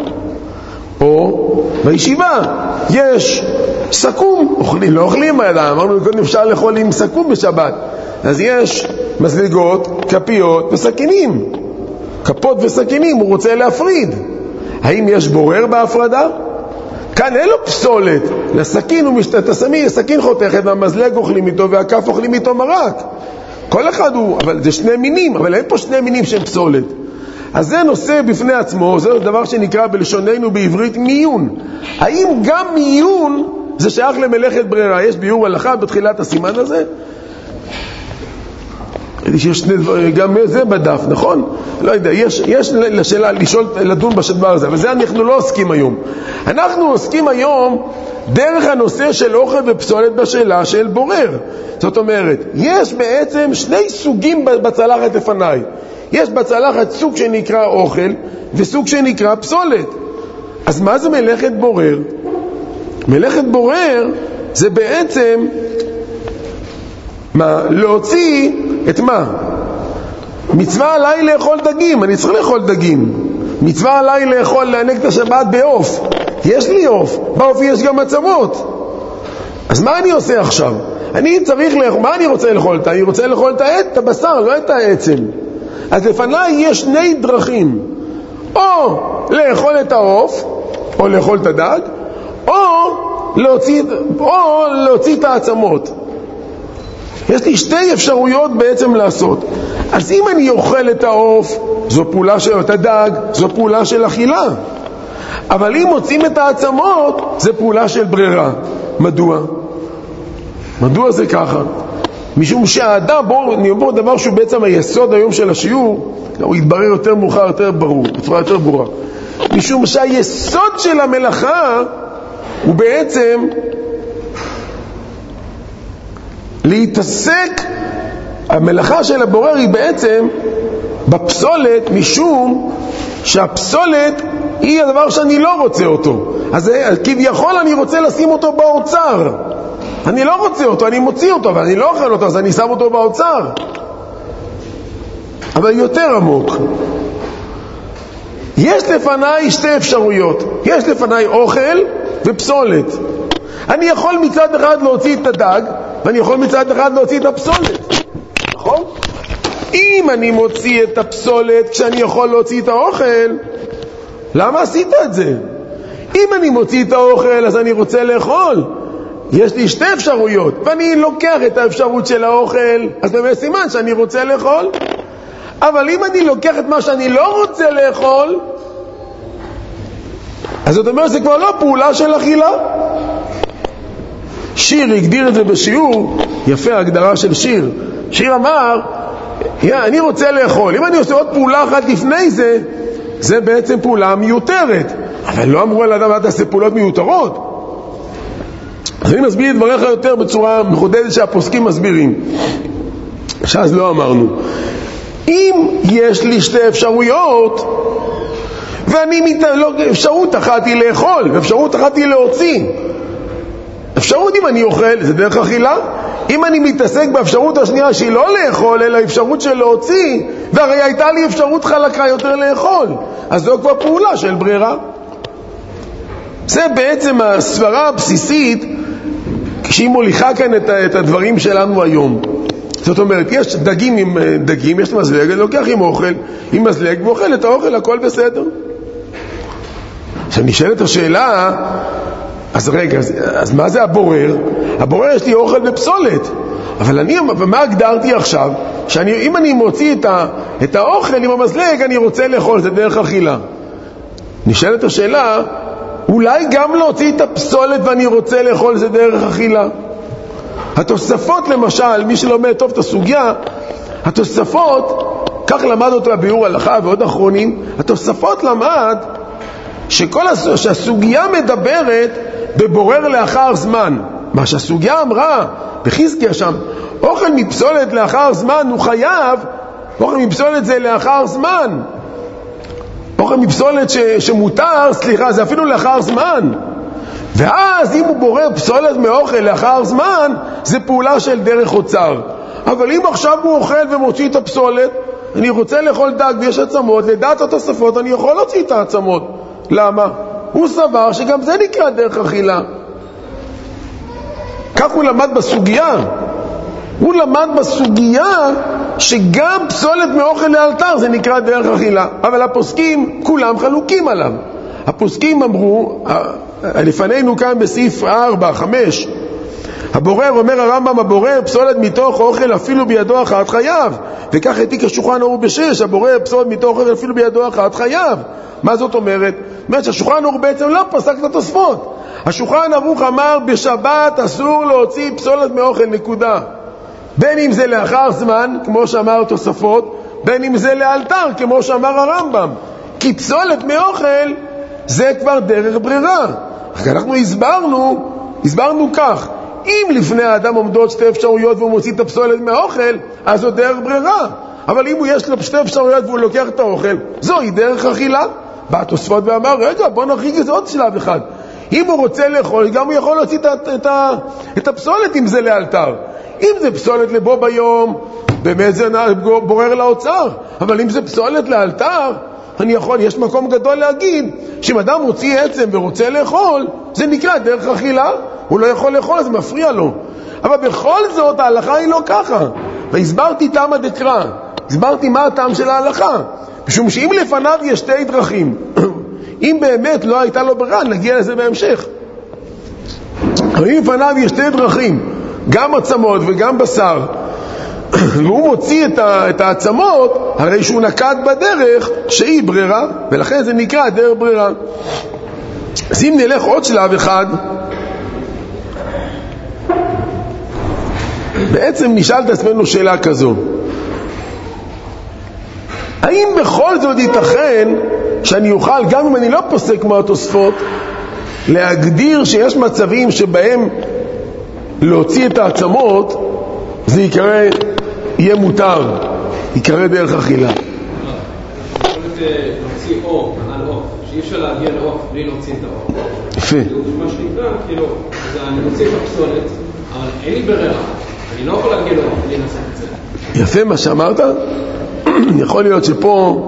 או בישיבה יש סכום, אוכלים, לא אוכלים האדם, אמרנו קודם אפשר לאכול עם סכום בשבת, אז יש מזלגות, כפיות וסכינים, כפות וסכינים, הוא רוצה להפריד. האם יש בורר בהפרדה? כאן אין לו פסולת, לסכין הוא משתת הסמי, הסכין חותכת והמזלג אוכלים איתו והכף אוכלים איתו מרק, כל אחד הוא, אבל זה שני מינים, אבל אין פה שני מינים שהם פסולת. אז זה נושא בפני עצמו, זה דבר שנקרא בלשוננו בעברית מיון. האם גם מיון זה שייך למלאכת ברירה? יש ביור הלכה בתחילת הסימן הזה, יש שני דברים, גם זה בדף, נכון? לא יודע, יש, יש לשאלה, לשאול, לדון בשדבר הזה, אבל זה אנחנו לא עוסקים היום. אנחנו עוסקים היום דרך הנושא של אוכל ופסולת בשאלה של בורר. זאת אומרת, יש בעצם שני סוגים בצלחת לפניי. יש בצלחת סוג שנקרא אוכל וסוג שנקרא פסולת. אז מה זה מלאכת בורר? מלאכת בורר זה בעצם מה? להוציא את מה? מצווה עליי לאכול דגים, אני צריך לאכול דגים. מצווה עליי לאכול, להענק את השבת בעוף. יש לי עוף, בעוף יש גם עצמות. אז מה אני עושה עכשיו? אני צריך לאכול, מה אני רוצה לאכול? אני רוצה לאכול את העץ, את הבשר, לא את העצם. אז לפניי יש שני דרכים, או לאכול את העוף, או לאכול את הדג, או להוציא, או להוציא את העצמות. יש לי שתי אפשרויות בעצם לעשות. אז אם אני אוכל את העוף, זו פעולה של את הדג, זו פעולה של אכילה. אבל אם מוצאים את העצמות, זה פעולה של ברירה. מדוע? מדוע זה ככה? משום שהאדם, בואו נאמר דבר שהוא בעצם היסוד היום של השיעור, הוא יתברר יותר מאוחר, יותר ברור, בצורה יותר ברורה. משום שהיסוד של המלאכה הוא בעצם להתעסק, המלאכה של הבורר היא בעצם בפסולת, משום שהפסולת היא הדבר שאני לא רוצה אותו. אז כביכול אני רוצה לשים אותו באוצר, אני לא רוצה אותו, אני מוציא אותו, אבל אני לא אוכל אותו, אז אני שם אותו באוצר. אבל יותר עמוק, יש לפניי שתי אפשרויות. יש לפניי אוכל ופסולת. אני יכול מצד אחד להוציא את הדג, ואני יכול מצד אחד להוציא את הפסולת, נכון? אם אני מוציא את הפסולת כשאני יכול להוציא את האוכל, למה עשית את זה? אם אני מוציא את האוכל אז אני רוצה לאכול. יש לי שתי אפשרויות, ואני לוקח את האפשרות של האוכל, אז באמת סימן שאני רוצה לאכול. אבל אם אני לוקח את מה שאני לא רוצה לאכול, אז זאת אומרת זה כבר לא פעולה של אכילה. שיר הגדיר את זה בשיעור, יפה ההגדרה של שיר. שיר אמר, אני רוצה לאכול, אם אני עושה עוד פעולה אחת לפני זה, זה בעצם פעולה מיותרת. אבל לא אמרו על אדם, אתה עושה פעולות מיותרות. אז אני מסביר את דבריך יותר בצורה מחודדת שהפוסקים מסבירים. שאז לא אמרנו. אם יש לי שתי אפשרויות, ואני מת... לא... אפשרות אחת היא לאכול, ואפשרות אחת היא להוציא. אפשרות אם אני אוכל, זה דרך אכילה. אם אני מתעסק באפשרות השנייה שהיא לא לאכול, אלא אפשרות של להוציא, והרי הייתה לי אפשרות חלקה יותר לאכול, אז זו כבר פעולה של ברירה. זה בעצם הסברה הבסיסית כשהיא מוליכה כאן את, את הדברים שלנו היום. זאת אומרת, יש דגים עם דגים, יש מזלג, אני לוקח עם אוכל, עם מזלג, ואוכל את האוכל, הכל בסדר. כשנשאלת השאלה, אז רגע, אז, אז מה זה הבורר? הבורר יש לי אוכל בפסולת, אבל אני, ומה הגדרתי עכשיו? שאם אני מוציא את, ה, את האוכל עם המזלג, אני רוצה לאכול, זה דרך אכילה. נשאלת השאלה, אולי גם להוציא את הפסולת ואני רוצה לאכול, זה דרך אכילה? התוספות למשל, מי שלומד טוב את הסוגיה, התוספות, כך למד אותו הביאור הלכה ועוד אחרונים, התוספות למד שכל הס... שהסוגיה מדברת בבורר לאחר זמן. מה שהסוגיה אמרה בחזקיה שם, אוכל מפסולת לאחר זמן הוא חייב, אוכל מפסולת זה לאחר זמן. אוכל מפסולת ש... שמותר, סליחה, זה אפילו לאחר זמן. ואז אם הוא בורר פסולת מאוכל לאחר זמן, זה פעולה של דרך אוצר. אבל אם עכשיו הוא אוכל ומוציא את הפסולת, אני רוצה לאכול דג ויש עצמות, לדעת התוספות אני יכול להוציא את העצמות. למה? הוא סבר שגם זה נקרא דרך אכילה. כך הוא למד בסוגיה. הוא למד בסוגיה שגם פסולת מאוכל לאלתר זה נקרא דרך אכילה. אבל הפוסקים כולם חלוקים עליו. הפוסקים אמרו, לפנינו כאן בסעיף ארבע, חמש, הבורר, אומר הרמב"ם, הבורר פסולת מתוך אוכל אפילו בידו אחת חייב. וכך העתיק השולחן ערוך בשש, הבורר פסולת מתוך אוכל אפילו בידו אחת חייב. מה זאת אומרת? זאת אומרת שהשולחן ערוך בעצם לא פסק את התוספות. השולחן ערוך אמר בשבת אסור להוציא פסולת מאוכל, נקודה. בין אם זה לאחר זמן, כמו שאמר תוספות, בין אם זה לאלתר, כמו שאמר הרמב"ם. כי פסולת מאוכל זה כבר דרך ברירה. אנחנו הסברנו, הסברנו כך, אם לפני האדם עומדות שתי אפשרויות והוא מוציא את הפסולת מהאוכל, אז זו דרך ברירה. אבל אם הוא יש לו שתי אפשרויות והוא לוקח את האוכל, זוהי דרך אכילה. בא תוספות ואמר, רגע, בוא נחריג את זה עוד שלב אחד. אם הוא רוצה לאכול, גם הוא יכול להוציא את, את, את הפסולת אם זה לאלתר. אם זה פסולת לבוא ביום, באמת זה בורר לאוצר. אבל אם זה פסולת לאלתר, אני יכול, יש מקום גדול להגיד שאם אדם מוציא עצם ורוצה לאכול, זה נקרא דרך אכילה. הוא לא יכול לאכול, זה מפריע לו. אבל בכל זאת ההלכה היא לא ככה. והסברתי תמה דקרא, הסברתי מה הטעם של ההלכה. משום שאם לפניו יש שתי דרכים, אם באמת לא הייתה לו ברירה, נגיע לזה בהמשך. אבל אם לפניו יש שתי דרכים, גם עצמות וגם בשר, והוא מוציא את, ה, את העצמות, הרי שהוא נקט בדרך שהיא ברירה, ולכן זה נקרא דרך ברירה. אז אם נלך עוד שלב אחד, בעצם נשאל את עצמנו שאלה כזו, האם בכל זאת ייתכן שאני אוכל, גם אם אני לא פוסק מהתוספות, להגדיר שיש מצבים שבהם להוציא את העצמות זה יקרא, יהיה מותר, יקרא דרך אכילה? יכול להוציא אור על אור, שאי אפשר להגיע לאור בלי להוציא את האור. יפה. מה שנקרא, כאילו, אני מוציא את הפסולת, אבל אין לי ברירה, אני לא יכול להגיע לאור בלי לעשות את זה. יפה מה שאמרת. יכול להיות שפה,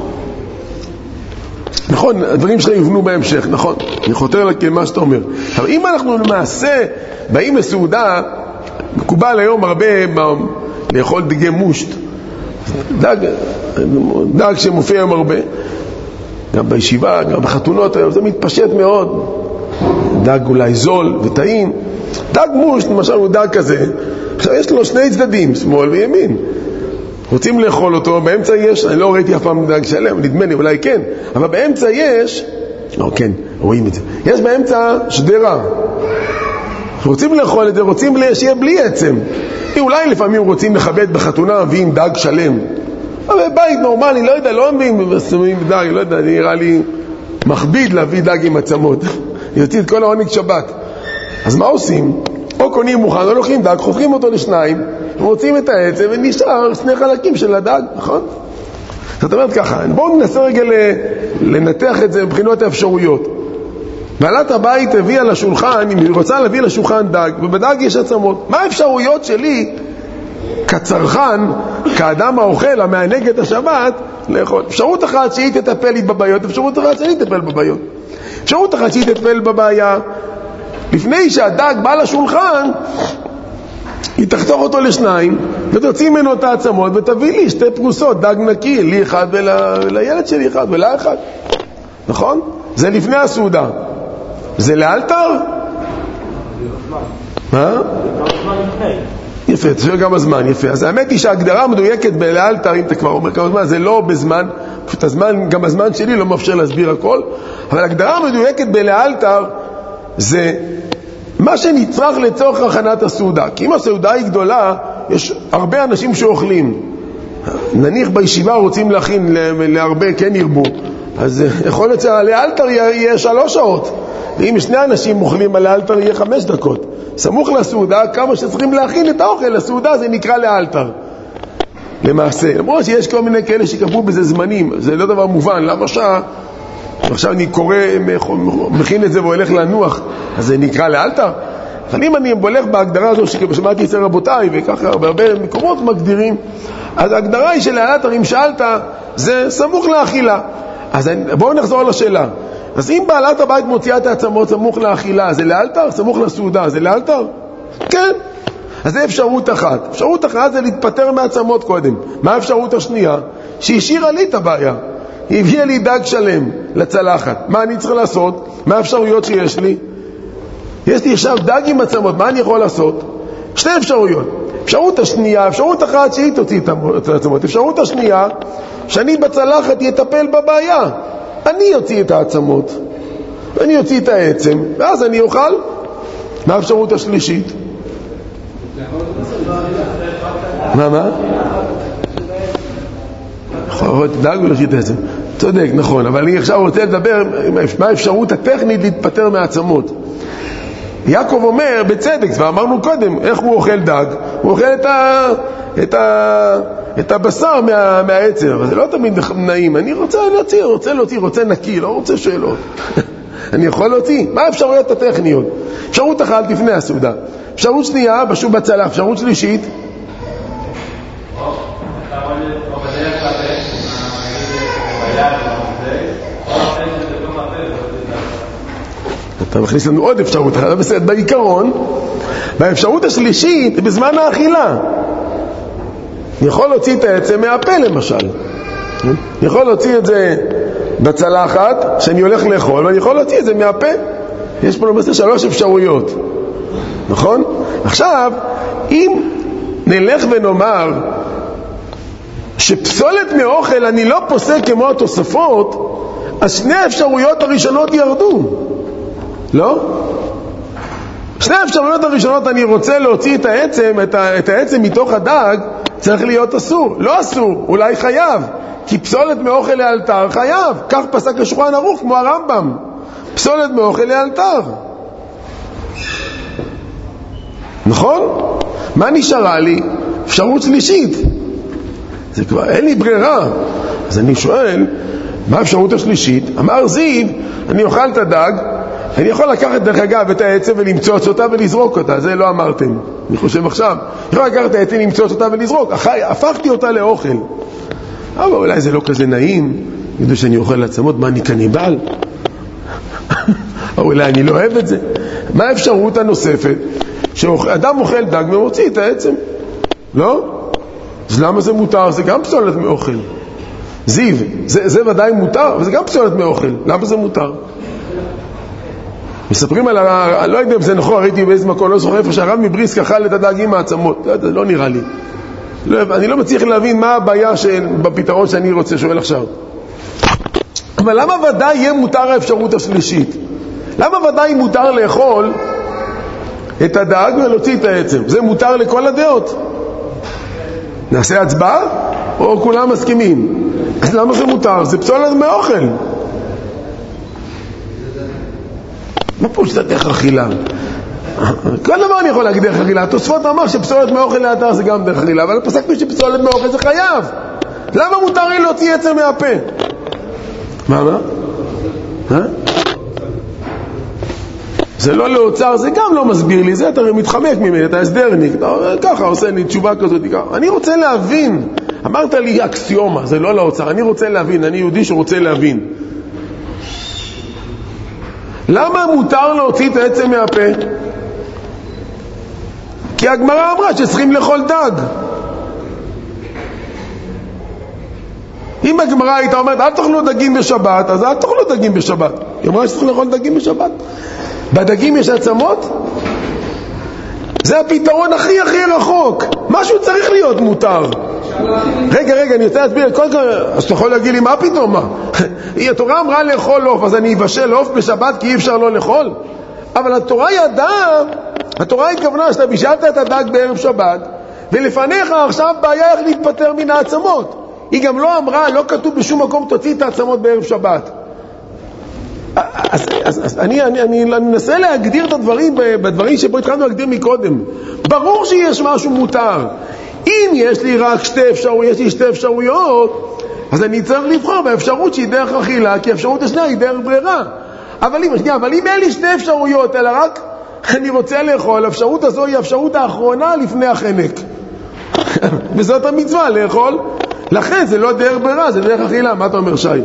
נכון, הדברים שלך יובנו בהמשך, נכון, אני חותר למה שאתה אומר. אבל אם אנחנו למעשה באים לסעודה, מקובל היום הרבה לאכול דגי מושט, דג, דג שמופיע היום הרבה, גם בישיבה, גם בחתונות, זה מתפשט מאוד. דג אולי זול וטעים. דג מוש, למשל, הוא דג כזה. עכשיו יש לו שני צדדים, שמאל וימין. רוצים לאכול אותו, באמצע יש, אני לא ראיתי אף פעם דג שלם, נדמה לי, אולי כן, אבל באמצע יש, לא, כן, רואים את זה. יש באמצע שדרה. רוצים לאכול את זה, רוצים שיהיה בלי עצם. אולי לפעמים רוצים לכבד בחתונה, מביאים דג שלם. אבל בית נורמלי, לא יודע, לא מביאים דג, לא יודע, נראה לי מכביד להביא דג עם עצמות. יוציא את כל העונג שבת. אז מה עושים? או קונים מוכן, או לוקחים דג, חופכים אותו לשניים, מוצאים את העצם ונשאר שני חלקים של הדג, נכון? זאת אומרת ככה, בואו ננסה רגע לנתח את זה מבחינות האפשרויות. בעלת הבית הביאה לשולחן, אם היא רוצה להביא לשולחן דג, ובדג יש עצמות. מה האפשרויות שלי כצרכן, כאדם האוכל, המענג את השבת, לאכול? אפשרות אחת שהיא תטפל לי בבעיות, אפשרות אחת שהיא תטפל בבעיות. אפשרות אחת שהיא תטפל בבעיה, לפני שהדג בא לשולחן, היא תחתוך אותו לשניים, ותוציא ממנו את העצמות, ותביא לי שתי פרוסות, דג נקי, לי אחד ולילד שלי אחד, ולה אחד. נכון? זה לפני הסעודה. זה לאלתר? מה? יפה, זה שואל כמה זמן, יפה. אז האמת היא שההגדרה מדויקת בלאלתר, אם אתה כבר אומר כמה זמן, זה לא בזמן, פשוט הזמן, גם הזמן שלי לא מאפשר להסביר הכל, אבל ההגדרה מדויקת בלאלתר, זה מה שנצרך לצורך הכנת הסעודה. כי אם הסעודה היא גדולה, יש הרבה אנשים שאוכלים. נניח בישיבה רוצים להכין להרבה, כן ירבו. אז יכול להיות שהלאלתר יהיה שלוש שעות. ואם שני אנשים אוכלים, הלאלתר יהיה חמש דקות. סמוך לסעודה, כמה שצריכים להכין את האוכל לסעודה, זה נקרא לאלתר. למעשה, למרות שיש כל מיני כאלה שקבעו בזה זמנים, זה לא דבר מובן. למה שעה? עכשיו אני קורא, מכין את זה והולך לנוח, אז זה נקרא לאלתר. אבל אם אני הולך בהגדרה הזו ששמעתי אצל רבותיי, וככה בהרבה מקומות מגדירים, אז ההגדרה היא של לאלתר, אם שאלת, זה סמוך לאכילה. אז בואו נחזור לשאלה. אז אם בעלת הבית מוציאה את העצמות סמוך לאכילה, זה לאלתר? סמוך לסעודה, זה לאלתר? כן. אז זה אפשרות אחת. אפשרות אחת זה להתפטר מעצמות קודם. מה האפשרות השנייה? שהשאירה לי את הבעיה. היא הביאה לי דג שלם לצלחת. מה אני צריך לעשות? מה האפשרויות שיש לי? יש לי עכשיו דג עם עצמות, מה אני יכול לעשות? שתי אפשרויות. אפשרות השנייה, אפשרות אחת שהיא תוציא את העצמות. אפשרות השנייה, שאני בצלחת יטפל בבעיה. אני אוציא את העצמות, ואני אוציא את העצם, ואז אני אוכל. מה האפשרות השלישית? מה, מה? דג ולהוציא את העצם. צודק, נכון, אבל אני עכשיו רוצה לדבר מה האפשרות הטכנית להתפטר מהעצמות. יעקב אומר בצדק, ואמרנו קודם, איך הוא אוכל דג? הוא אוכל את ה... את ה... את הבשר מה... מהעצם, אבל זה לא תמיד נעים. אני רוצה להוציא, רוצה להוציא, רוצה נקי, לא רוצה שאלות. אני יכול להוציא. מה האפשרויות הטכניות? אפשרות אחת לפני הסעודה. אפשרות שנייה, בשוב בצלח. אפשרות שלישית. אתה מכניס לנו עוד אפשרות אחת, בסדר, בעיקרון, באפשרות השלישית, בזמן האכילה. אני יכול להוציא את העצם מהפה למשל. אני יכול להוציא את זה בצלחת, שאני הולך לאכול, ואני יכול להוציא את זה מהפה. יש פה למעשה שלוש אפשרויות. נכון? עכשיו, אם נלך ונאמר שפסולת מאוכל אני לא פוסק כמו התוספות, אז שני האפשרויות הראשונות ירדו. לא? שני האפשרויות הראשונות, אני רוצה להוציא את העצם, את, ה, את העצם מתוך הדג, צריך להיות אסור. לא אסור, אולי חייב. כי פסולת מאוכל לאלתר חייב. כך פסק השולחן ערוך כמו הרמב"ם. פסולת מאוכל לאלתר. נכון? מה נשארה לי? אפשרות שלישית. זה כבר, אין לי ברירה. אז אני שואל, מה האפשרות השלישית? אמר זיו, אני אוכל את הדג, אני יכול לקחת דרך אגב את העצם ולמצוץ אותה ולזרוק אותה, זה לא אמרתם. אני חושב עכשיו, אני יכול לקחת את העצם ולמצוץ אותה ולזרוק, אחרי, הפכתי אותה לאוכל. אבל אולי זה לא כזה נעים, ידעו שאני אוכל לעצמות, מה אני קניבל? או אולי אני לא אוהב את זה. מה האפשרות הנוספת? שאדם אוכל דג ומוציא את העצם. לא? אז למה זה מותר? זה גם פסולת מאוכל. זיו, זה, זה ודאי מותר, וזה גם פסולת מאוכל. למה זה מותר? מספרים על, ה... לא יודע אם זה נכון, ראיתי באיזה מקום, לא זוכר איפה שהרב מבריסק אכל את הדגים מהעצמות. זה לא נראה לי. לא, אני לא מצליח להבין מה הבעיה של, בפתרון שאני רוצה, שואל עכשיו. אבל למה ודאי יהיה מותר האפשרות השלישית? למה ודאי מותר לאכול את הדג ולהוציא את העצם? זה מותר לכל הדעות. נעשה הצבעה? או כולם מסכימים? אז למה זה מותר? זה פסולת מאוכל. מה פה שאתה דרך אכילה? כל דבר אני יכול להגיד דרך אכילה. התוספות אמר שפסולת מאוכל לאתר זה גם דרך אכילה, אבל פסקנו שפסולת מאוכל זה חייב. למה מותר לי להוציא עצם מהפה? מה, מה? אה? זה לא לאוצר, זה גם לא מסביר לי, זה אתה מתחמק ממני, אתה הסדרניק, אתה ככה עושה לי תשובה כזאת. אני רוצה להבין, אמרת לי אקסיומה, זה לא לאוצר, אני רוצה להבין, אני יהודי שרוצה להבין. למה מותר להוציא את העצם מהפה? כי הגמרא אמרה שצריכים לאכול דג. אם הגמרא הייתה אומרת, אל תאכלו דגים בשבת, אז אל תאכלו דגים בשבת. היא אמרה שצריכים לאכול דגים בשבת. בדגים יש עצמות? זה הפתרון הכי הכי רחוק. משהו צריך להיות מותר. רגע, רגע, אני רוצה להסביר. קודם כל, אז אתה יכול להגיד לי, מה פתאום? מה? התורה אמרה לאכול עוף, אז אני אבשל עוף בשבת כי אי אפשר לא לאכול? אבל התורה ידעה, התורה התכוונה שאתה בישלת את הדג בערב שבת, ולפניך עכשיו בעיה איך להתפטר מן העצמות. היא גם לא אמרה, לא כתוב בשום מקום תוציא את העצמות בערב שבת. אז, אז, אז אני, אני, אני, אני מנסה להגדיר את הדברים בדברים שבו התחלנו להגדיר מקודם. ברור שיש משהו מותר. אם יש לי רק שתי אפשרויות, יש לי שתי אפשרויות, אז אני צריך לבחור באפשרות שהיא דרך אכילה, כי האפשרות השנייה היא דרך ברירה. אבל אם, שנייה, אבל אם אין לי שתי אפשרויות, אלא רק אני רוצה לאכול, האפשרות הזו היא האפשרות האחרונה לפני החנק. וזאת המצווה, לאכול. לכן זה לא דרך ברירה, זה דרך אכילה. מה אתה אומר, שי?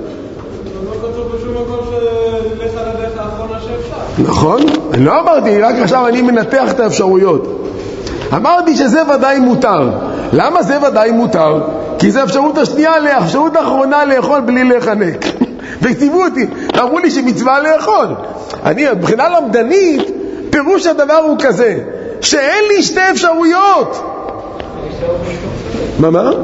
נכון? אני לא אמרתי, רק עכשיו אני מנתח את האפשרויות. אמרתי שזה ודאי מותר. למה זה ודאי מותר? כי זה האפשרות השנייה, האפשרות האחרונה לאכול בלי להיחנק. וכתיבו אותי, אמרו לי שמצווה לאכול. אני, מבחינה למדנית, פירוש הדבר הוא כזה, שאין לי שתי אפשרויות. מה מה?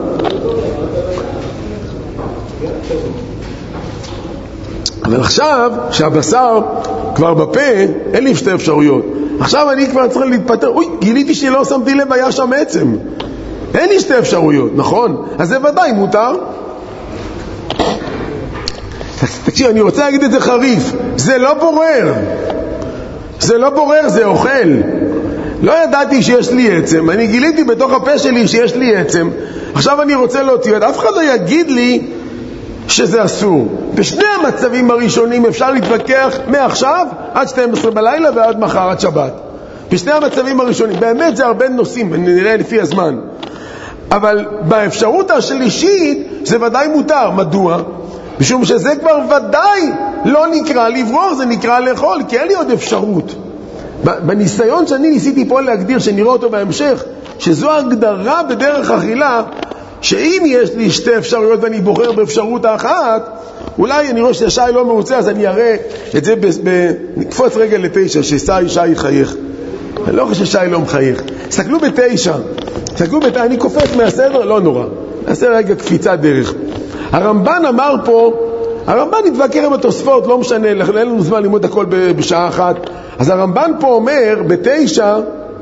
אבל עכשיו, שהבשר כבר בפה, אין לי שתי אפשרויות. עכשיו אני כבר צריך להתפטר. אוי, גיליתי שלא שמתי לב, היה שם עצם. אין לי שתי אפשרויות, נכון? אז זה ודאי מותר. תקשיב, אני רוצה להגיד את זה חריף. זה לא בורר. זה לא בורר, זה אוכל. לא ידעתי שיש לי עצם. אני גיליתי בתוך הפה שלי שיש לי עצם. עכשיו אני רוצה להוציא. אף אחד לא יגיד לי שזה אסור. בשני המצבים הראשונים אפשר להתווכח מעכשיו עד שתים עשרה בלילה ועד מחר עד שבת. בשני המצבים הראשונים. באמת זה הרבה נושאים, נראה לפי הזמן. אבל באפשרות השלישית זה ודאי מותר. מדוע? משום שזה כבר ודאי לא נקרא לברור, זה נקרא לאכול, כי אין לי עוד אפשרות. בניסיון שאני ניסיתי פה להגדיר, שנראה אותו בהמשך, שזו הגדרה בדרך אכילה, שאם יש לי שתי אפשרויות ואני בוחר באפשרות האחת, אולי אני רואה ששי לא מרוצה, אז אני אראה את זה, ב- ב- נקפוץ רגע לתשע, ששי שי יחייך. אני לא חושב ששי לא מחייך. סתכלו בתשע, סתכלו בתשע, אני קופץ מהסדר, לא נורא. נעשה רגע קפיצה דרך. הרמב"ן אמר פה, הרמב"ן התווכר עם התוספות, לא משנה, אין לנו זמן ללמוד הכל בשעה אחת. אז הרמב"ן פה אומר, בתשע,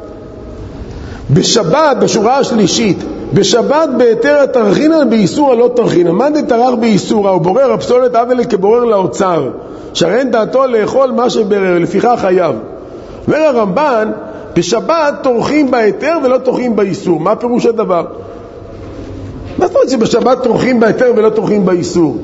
בשבת, בשורה השלישית, בשבת בהיתר התרחינן באיסור הלא תרחינן. מה דתרח באיסורה? הוא בורר הפסולת אבל כבורר לאוצר, שהרי אין דעתו לאכול מה שברר, לפיכך חייב. אומר הרמב"ן, בשבת תורחים בהיתר ולא תורחים באיסור. מה פירוש הדבר? מה זאת אומרת שבשבת תורחים בהיתר ולא תורחים באיסור?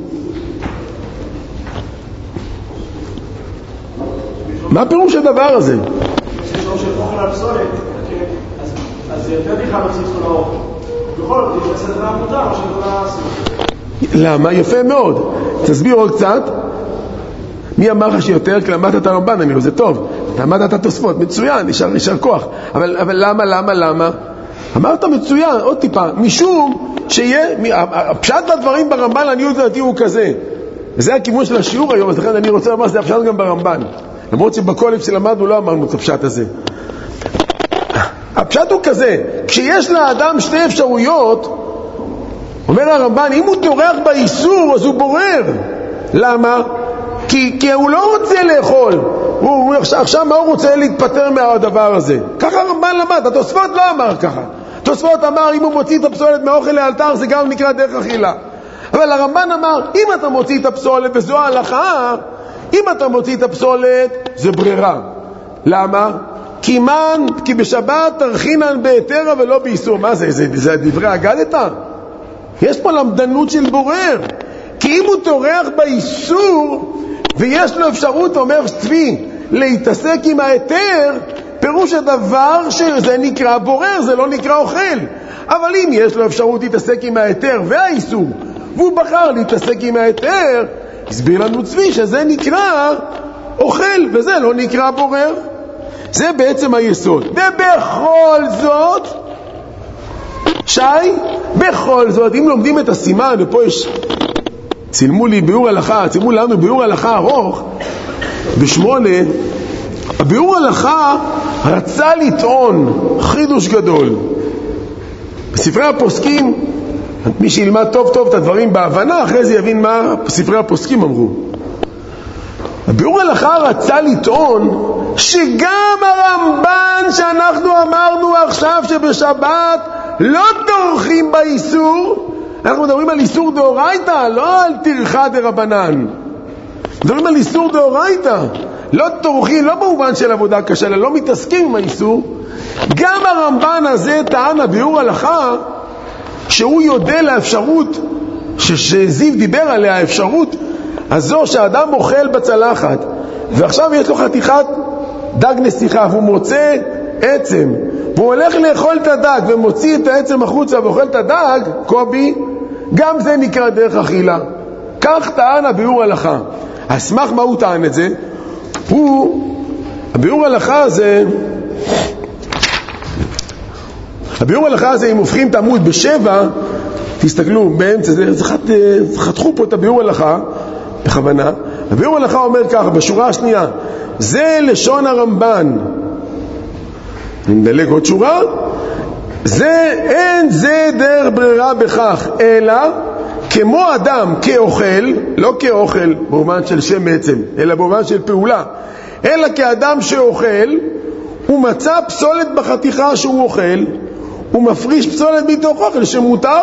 מה פירוש הדבר הזה? יש לו שפוך על הפסולת, אז זה יותר בכלל לא צריך כל האוכל. בכל זאת, יש לסדר המותר, או שזה לא אסור. למה? יפה מאוד. תסביר עוד קצת. מי אמר לך שיותר? כי למדת את הרמב"ן, אני רואה, זה טוב. אתה למדת את התוספות, מצוין, נשאר, נשאר כוח. אבל, אבל למה, למה, למה? אמרת מצוין, עוד טיפה, משום שיהיה, הפשט לדברים ברמב"ן, לעניות דעתי הוא כזה. וזה הכיוון של השיעור היום, אז לכן אני רוצה לומר, זה הפשט גם ברמב"ן. למרות שבקולף שלמדנו לא אמרנו את הפשט הזה. הפשט הוא כזה, כשיש לאדם שתי אפשרויות, אומר הרמב"ן, אם הוא טורח באיסור, אז הוא בורר. למה? כי, כי הוא לא רוצה לאכול. הוא, הוא, עכשיו, עכשיו מה הוא רוצה להתפטר מהדבר הזה? ככה הרמב"ן למד, התוספות לא אמר ככה. התוספות אמר, אם הוא מוציא את הפסולת מהאוכל לאלתר, זה גם נקרא דרך אכילה. אבל הרמב"ן אמר, אם אתה מוציא את הפסולת, וזו ההלכה, אם אתה מוציא את הפסולת, זה ברירה. למה? כי מן, כי בשבת תרחינן בהיתרה ולא באיסור. מה זה? זה, זה דברי אגדתא? יש פה למדנות של בורר. כי אם הוא טורח באיסור, ויש לו אפשרות, אומר צבי, להתעסק עם ההיתר, פירוש הדבר שזה נקרא בורר, זה לא נקרא אוכל. אבל אם יש לו אפשרות להתעסק עם ההיתר והאיסור, והוא בחר להתעסק עם ההיתר, הסביר לנו צבי שזה נקרא אוכל, וזה לא נקרא בורר. זה בעצם היסוד. ובכל זאת, שי, בכל זאת, אם לומדים את הסימן, ופה יש, צילמו לי ביאור הלכה, צילמו לנו ביאור הלכה ארוך, בשמונה, הביאור הלכה רצה לטעון חידוש גדול. בספרי הפוסקים, מי שילמד טוב טוב את הדברים בהבנה, אחרי זה יבין מה ספרי הפוסקים אמרו. הביאור הלכה רצה לטעון שגם הרמב"ן שאנחנו אמרנו עכשיו שבשבת לא טורחים באיסור, אנחנו מדברים על איסור דאורייתא, לא על טרחה דרבנן. מדברים על איסור דאורייתא, לא טורחים, לא במובן של עבודה קשה, אלא לא מתעסקים עם האיסור. גם הרמב"ן הזה טען הביאור הלכה שהוא יודע לאפשרות שזיו דיבר עליה, האפשרות הזו שהאדם אוכל בצלחת ועכשיו יש לו חתיכת דג נסיכה והוא מוצא עצם והוא הולך לאכול את הדג ומוציא את העצם החוצה ואוכל את הדג, קובי, גם זה נקרא דרך אכילה. כך טען הביאור הלכה. אסמך מה הוא טען את זה? הוא, הביאור הלכה הזה, הביאור הלכה הזה, אם הופכים את עמוד בשבע, תסתכלו באמצע, זה, זה חת, חתכו פה את הביאור הלכה בכוונה. הביאור הלכה אומר ככה, בשורה השנייה, זה לשון הרמב"ן. אני מדלג עוד שורה. זה, אין זה דרך ברירה בכך, אלא כמו אדם כאוכל, לא כאוכל במובן של שם עצם, אלא במובן של פעולה, אלא כאדם שאוכל, הוא מצא פסולת בחתיכה שהוא אוכל, הוא מפריש פסולת מתוך אוכל שמותר.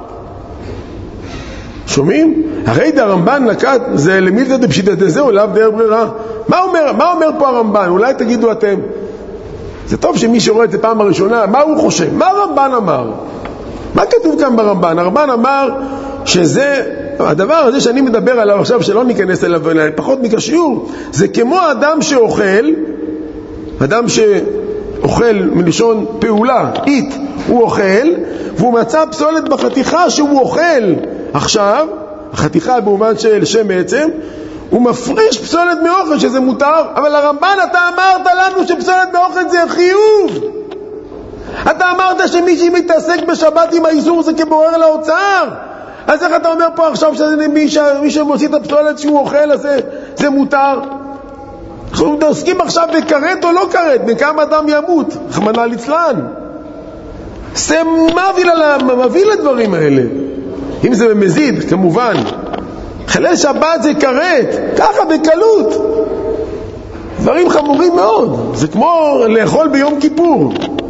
שומעים? הרי דה הרמב"ן נקט, זה למילתא דפשיטא זה, או לאו דרך ברירה. מה אומר, מה אומר פה הרמב"ן? אולי תגידו אתם. זה טוב שמי שרואה את זה פעם הראשונה, מה הוא חושב? מה הרמב"ן אמר? מה כתוב כאן ברמב"ן? הרמב"ן אמר שזה, הדבר הזה שאני מדבר עליו עכשיו, שלא ניכנס אליו פחות מכשיעור, זה כמו אדם שאוכל, אדם שאוכל מלשון פעולה, אית, הוא אוכל, והוא מצא פסולת בחתיכה שהוא אוכל. עכשיו, החתיכה במובן של שם עצם, הוא מפריש פסולת מאוכל שזה מותר. אבל הרמב"ן, אתה אמרת לנו שפסולת מאוכל זה חיוב. אתה אמרת שמי שמתעסק בשבת עם האיסור זה כבורר לאוצר. אז איך אתה אומר פה עכשיו שמי מי שמוציא את הפסולת שהוא אוכל הזה זה מותר? אנחנו עוסקים עכשיו בקראת או לא קראת, בכמה אדם ימות, רחמנא ליצלן. זה מביא, מביא לדברים האלה. אם זה במזיד, כמובן. חלל שבת זה קראת, ככה בקלות. דברים חמורים מאוד. זה כמו לאכול ביום כיפור.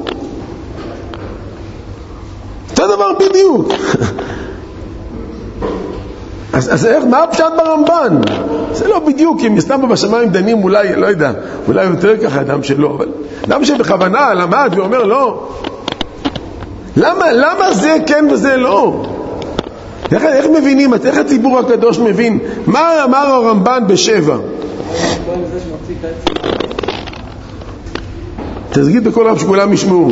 זה דבר בדיוק. אז, אז איך, מה הפשט ברמב"ן? זה לא בדיוק, אם יסתם בשמיים דנים אולי, לא יודע, אולי יותר ככה אדם שלא, אבל אדם שבכוונה למד ואומר לא. למה, למה זה כן וזה לא? איך, איך מבינים, איך הציבור הקדוש מבין? מה אמר הרמב"ן בשבע? תגיד בכל רב שכולם ישמעו.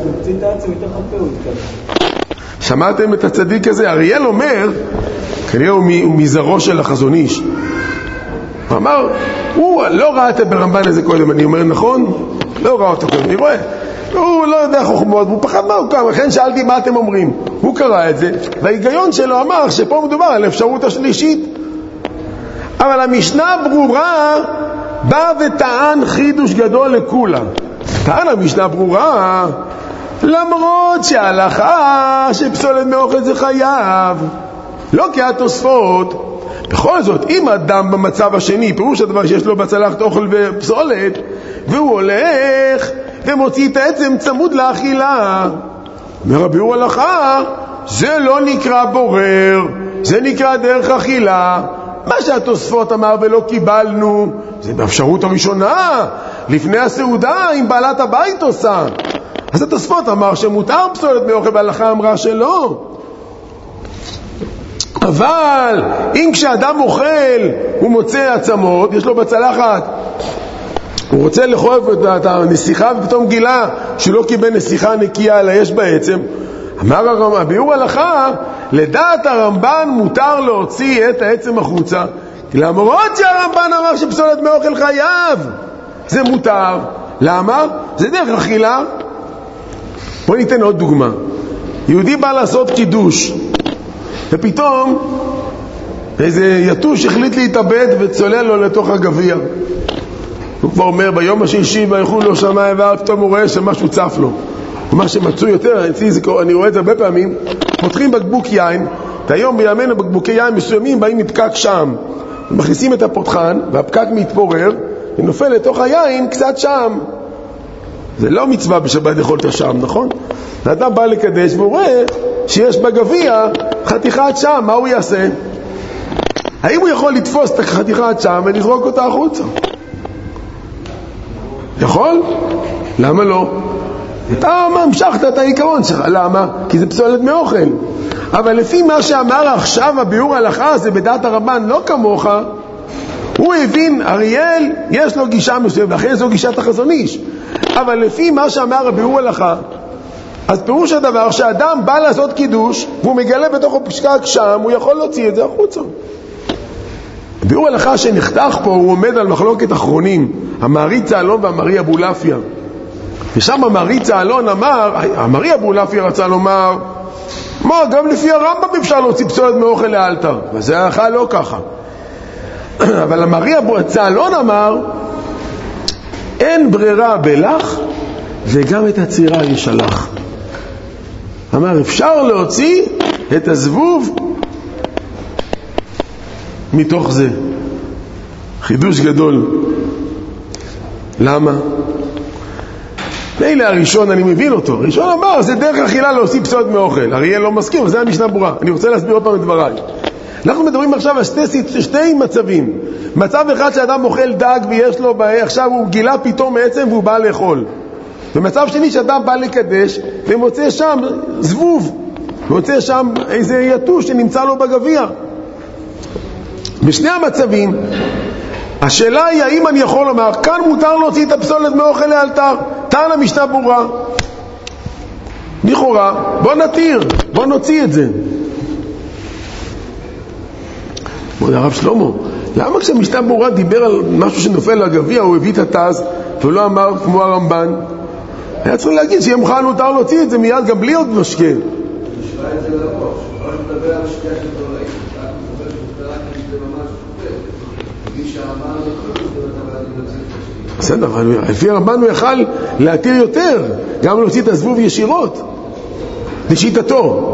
שמעתם את הצדיק הזה? אריאל אומר, כנראה הוא מזרעו של החזון איש. הוא אמר, הוא לא ראה את ברמב"ן הזה קודם, אני אומר נכון? לא ראה אותו קודם, אני רואה. הוא לא יודע חוכמות, הוא פחד מה הוא קרא, לכן שאלתי מה אתם אומרים. הוא קרא את זה, וההיגיון שלו אמר שפה מדובר על אפשרות השלישית. אבל המשנה ברורה בא וטען חידוש גדול לכולם. טען המשנה ברורה, למרות שההלכה שפסולת מאוכל זה חייב, לא כהתוספות, בכל זאת, אם אדם במצב השני, פירוש הדבר שיש לו בצלחת אוכל ופסולת, והוא הולך ומוציא את העצם צמוד לאכילה, אומר הביאור הלכה, זה לא נקרא בורר, זה נקרא דרך אכילה. מה שהתוספות אמר ולא קיבלנו, זה באפשרות הראשונה, לפני הסעודה, אם בעלת הבית עושה. אז התוספות אמר שמותר פסולת מאוכל, וההלכה אמרה שלא. אבל אם כשאדם אוכל הוא מוצא עצמות, יש לו בצלחת, הוא רוצה לחוב את הנסיכה ופתאום גילה שהוא לא קיבל נסיכה נקייה אלא יש בעצם, אמר הביאור הלכה, לדעת הרמב"ן מותר להוציא את העצם החוצה, למרות שהרמב"ן אמר שפסולת מאוכל חייב, זה מותר. למה? זה דרך אכילה. בוא ניתן עוד דוגמה. יהודי בא לעשות קידוש, ופתאום איזה יתוש החליט להתאבד וצולל לו לתוך הגביע. הוא כבר אומר ביום השלישי ויחול לו שמיים וארץ, פתאום הוא רואה שמשהו צף לו. ומה שמצאו יותר, אני רואה את זה הרבה פעמים, פותחים בקבוק יין, והיום בימינו בקבוקי יין מסוימים באים מפקק שם, מכניסים את הפותחן והפקק מתפורר ונופל לתוך היין קצת שם. זה לא מצווה בשבת לאכול את השם, נכון? האדם בא לקדש והוא רואה שיש בגביע חתיכת שם, מה הוא יעשה? האם הוא יכול לתפוס את החתיכת שם ולזרוק אותה החוצה? יכול? למה לא? אתה המשכת את העיקרון שלך. למה? כי זה פסולת מאוכל. אבל לפי מה שאמר עכשיו הביאור הלכה, זה בדעת הרמב"ן לא כמוך, הוא הבין, אריאל יש לו גישה מסוימת, ואחרי זו גישת החזון איש. אבל לפי מה שאמר הביאור הלכה, אז פירוש הדבר שאדם בא לעשות קידוש והוא מגלה בתוך הפשקק שם, הוא יכול להוציא את זה החוצה. הביאור הלכה שנחתך פה הוא עומד על מחלוקת אחרונים, המארי צהלון והמארי אבולעפיה. ושם המארי צהלון אמר, המארי אבולעפיה רצה לומר, מה, גם לפי הרמב"ם אפשר להוציא פסולת מאוכל לאלתר, וזה ההלכה לא ככה. אבל המארי צהלון אמר, אין ברירה בלח וגם את הצירה ישלח. אמר אפשר להוציא את הזבוב מתוך זה. חידוש גדול. למה? מילא הראשון אני מבין אותו, הראשון אמר זה דרך אכילה להוציא פסולת מאוכל, אריאל לא מסכים, זה המשנה ברורה. אני רוצה להסביר עוד פעם את דבריי. אנחנו מדברים עכשיו על שתי, שתי מצבים. מצב אחד שאדם אוכל דג ויש לו, עכשיו הוא גילה פתאום מעצם והוא בא לאכול. ומצב שני שאדם בא לקדש ומוצא שם זבוב, מוצא שם איזה יתוש שנמצא לו בגביע. בשני המצבים השאלה היא האם אני יכול לומר כאן מותר להוציא את הפסולת מאוכל לאלתר, טען המשנה ברורה לכאורה, בוא נתיר, בוא נוציא את זה. בוא הרב שלמה, למה כשהמשנה ברורה דיבר על משהו שנופל לגביע הוא הביא את התז ולא אמר כמו הרמב"ן? היה צריך להגיד שיהיה מוכן מותר להוציא את זה מיד גם בלי עוד משקה. נשמע את זה לראש, לא לדבר על שתי השדורי, רק מדבר שדרה כשזה ממש שופט, תגיד שהרמב"ן לא יכול לדבר על להוציא את השתי. בסדר, אבל לפי הרמב"ן הוא יכל להתיר יותר, גם להוציא את הזבוב ישירות, לשיטתו.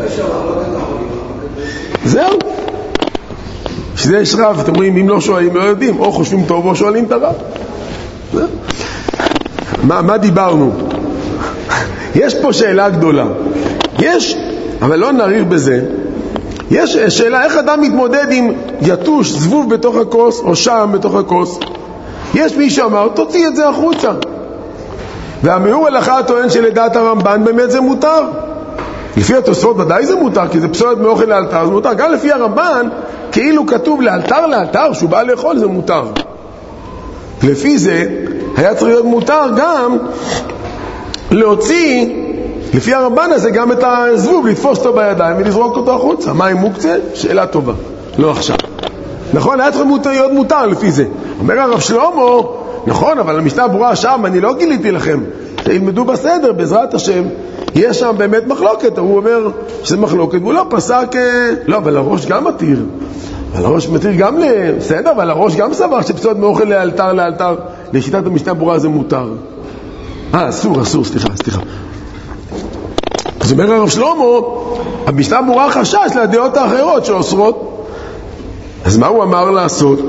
זהו. שזה יש רב, אתם רואים, אם לא שואלים, לא יודעים, או חושבים טוב או שואלים את הרב. זהו. מה, מה דיברנו? יש פה שאלה גדולה. יש, אבל לא נאריך בזה. יש שאלה איך אדם מתמודד עם יתוש, זבוב בתוך הכוס או שם בתוך הכוס. יש מי שאמר, תוציא את זה החוצה. והביאור הלכה טוען שלדעת הרמב"ן באמת זה מותר. לפי התוספות ודאי זה מותר, כי זה פסולת מאוכל לאלתר, זה מותר. גם לפי הרמב"ן, כאילו כתוב לאלתר לאלתר, שהוא בא לאכול, זה מותר. לפי זה, היה צריך להיות מותר גם להוציא, לפי הרמב"ן הזה, גם את הזבוב, לתפוס אותו בידיים ולזרוק אותו החוצה. מה אם מוקצה? שאלה טובה. לא עכשיו. נכון, היה צריך להיות מותר לפי זה. אומר הרב שלמה, נכון, אבל המשנה ברורה שם, אני לא גיליתי לכם. ילמדו בסדר, בעזרת השם. יש שם באמת מחלוקת, הוא אומר שזה מחלוקת, והוא לא פסק, לא, אבל הראש גם מתיר. אבל הראש מתיר גם בסדר, אבל הראש גם סבר שפסולת מאוכל לאלתר לאלתר, לשיטת המשנה ברורה זה מותר. אה, אסור, אסור, סליחה, סליחה. אז אומר הרב שלמה, המשנה ברורה חשש לדעות האחרות שאוסרות. אז מה הוא אמר לעשות?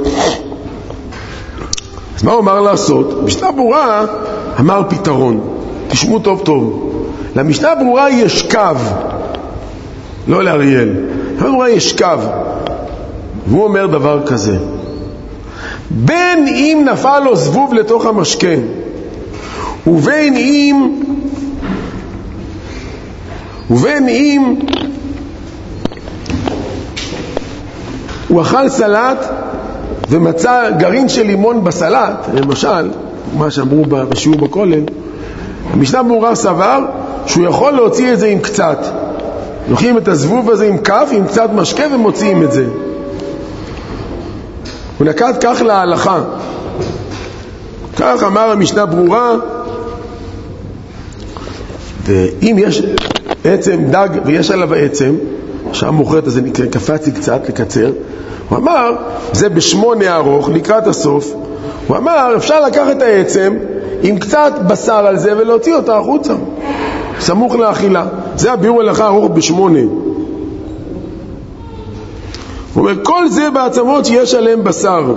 אז מה הוא אמר לעשות? משנה ברורה אמר פתרון. תשמעו טוב טוב. למשנה ברורה יש קו, לא לאריאל. למשנה ברורה יש קו. והוא אומר דבר כזה. בין אם נפל לו זבוב לתוך המשקה, ובין אם ובין אם הוא אכל סלט ומצא גרעין של לימון בסלט, למשל, מה שאמרו בשיעור בכולל, המשנה ברורה סבר שהוא יכול להוציא את זה עם קצת. לוקחים את הזבוב הזה עם כף, עם קצת משקה ומוציאים את זה. הוא נקט כך להלכה. כך אמר המשנה ברורה, ואם יש עצם דג ויש עליו עצם, שם מוכרת הזה קפצי קצת לקצר, הוא אמר, זה בשמונה ארוך לקראת הסוף, הוא אמר, אפשר לקחת את העצם עם קצת בשר על זה ולהוציא אותה החוצה, סמוך לאכילה. זה הביאור הלכה ארוך בשמונה. הוא אומר, כל זה בעצמות שיש עליהם בשר.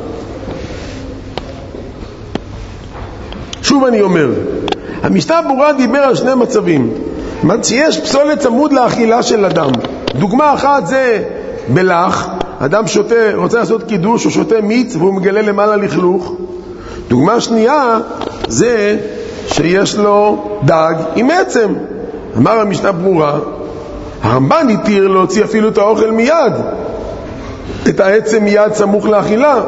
שוב אני אומר, המשנה ברורה דיבר על שני מצבים. שיש פסולת צמוד לאכילה של אדם. דוגמה אחת זה בלח, אדם שותה, רוצה לעשות קידוש, הוא שותה מיץ והוא מגלה למעלה לכלוך. דוגמה שנייה זה שיש לו דג עם עצם. אמר המשנה ברורה, הרמב"ן התיר להוציא אפילו את האוכל מיד, את העצם מיד סמוך לאכילה.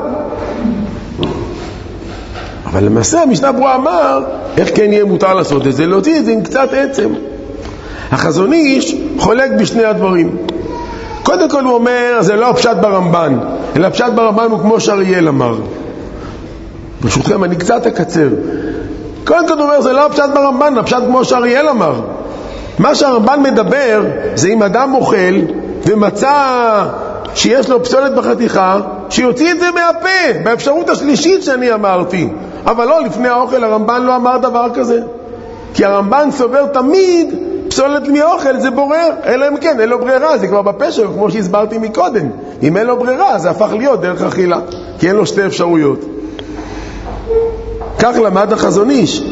אבל למעשה המשנה ברורה אמר, איך כן יהיה מותר לעשות את זה? להוציא את זה עם קצת עצם. החזון איש חולק בשני הדברים. קודם כל הוא אומר, זה לא הפשט ברמב"ן, אלא הפשט ברמב"ן הוא כמו שאריאל אמר. ברשותכם, אני קצת אקצר. קודם כל הוא אומר, זה לא הפשט ברמב"ן, הפשט כמו שאריאל אמר. מה שהרמב"ן מדבר, זה אם אדם אוכל ומצא שיש לו פסולת בחתיכה, שיוציא את זה מהפה, באפשרות השלישית שאני אמרתי. אבל לא, לפני האוכל הרמב"ן לא אמר דבר כזה. כי הרמב"ן סובר תמיד פסולת מהאוכל זה בורר, אלא אם כן, אין לו ברירה, זה כבר בפה שלו, כמו שהסברתי מקודם. אם אין לו ברירה, זה הפך להיות דרך אכילה, כי אין לו שתי אפשרויות. כך למד החזון איש.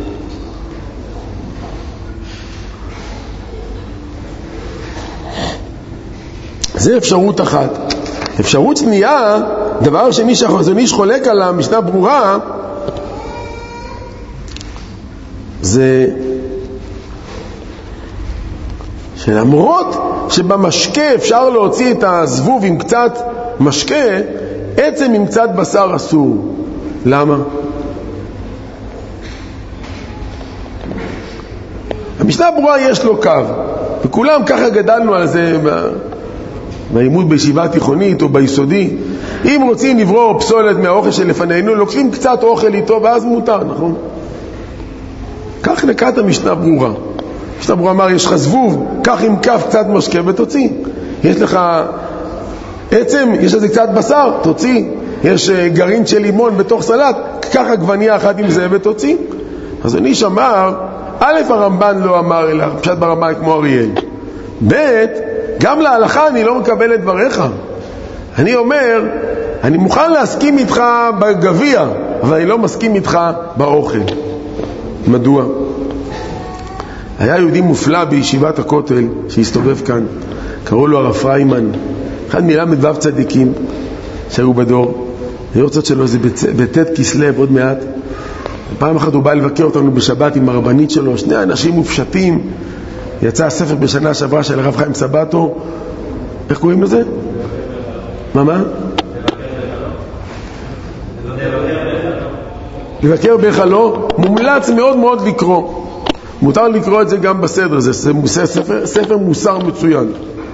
זה אפשרות אחת. אפשרות שנייה, דבר שני שהחזון איש חולק על המשנה ברורה, זה שלמרות שבמשקה אפשר להוציא את הזבוב עם קצת משקה, עצם עם קצת בשר אסור. למה? המשנה ברורה יש לו קו, וכולם ככה גדלנו על זה מהלימוד בישיבה תיכונית או ביסודי. אם רוצים לברור פסולת מהאוכל שלפנינו, לוקחים קצת אוכל איתו ואז מותר, נכון? כך נקט המשנה ברורה. המשנה ברורה אמר, יש לך זבוב, קח עם כף קצת משקה ותוציא. יש לך עצם, יש לזה קצת בשר, תוציא. יש גרעין של לימון בתוך סלט, קח עגבנייה אחת עם זה ותוציא. אז אני שמר, א' הרמב"ן לא אמר, אלא פשט ברמב"ן כמו אריאל. ב' גם להלכה אני לא מקבל את דבריך. אני אומר, אני מוכן להסכים איתך בגביע, אבל אני לא מסכים איתך באוכל. מדוע? היה יהודי מופלא בישיבת הכותל שהסתובב כאן, קראו לו הרב פריימן, אחד מילה מדבב צדיקים שהיו בדור. היורצות שלו זה בתת כסלב עוד מעט. פעם אחת הוא בא לבקר אותנו בשבת עם הרבנית שלו, שני אנשים מופשטים. יצא הספר בשנה שעברה של הרב חיים סבתו, איך קוראים לזה? מה מה? לבקר בהיכלו, מומלץ מאוד מאוד לקרוא. מותר לקרוא את זה גם בסדר, זה ספר, ספר מוסר מצוין.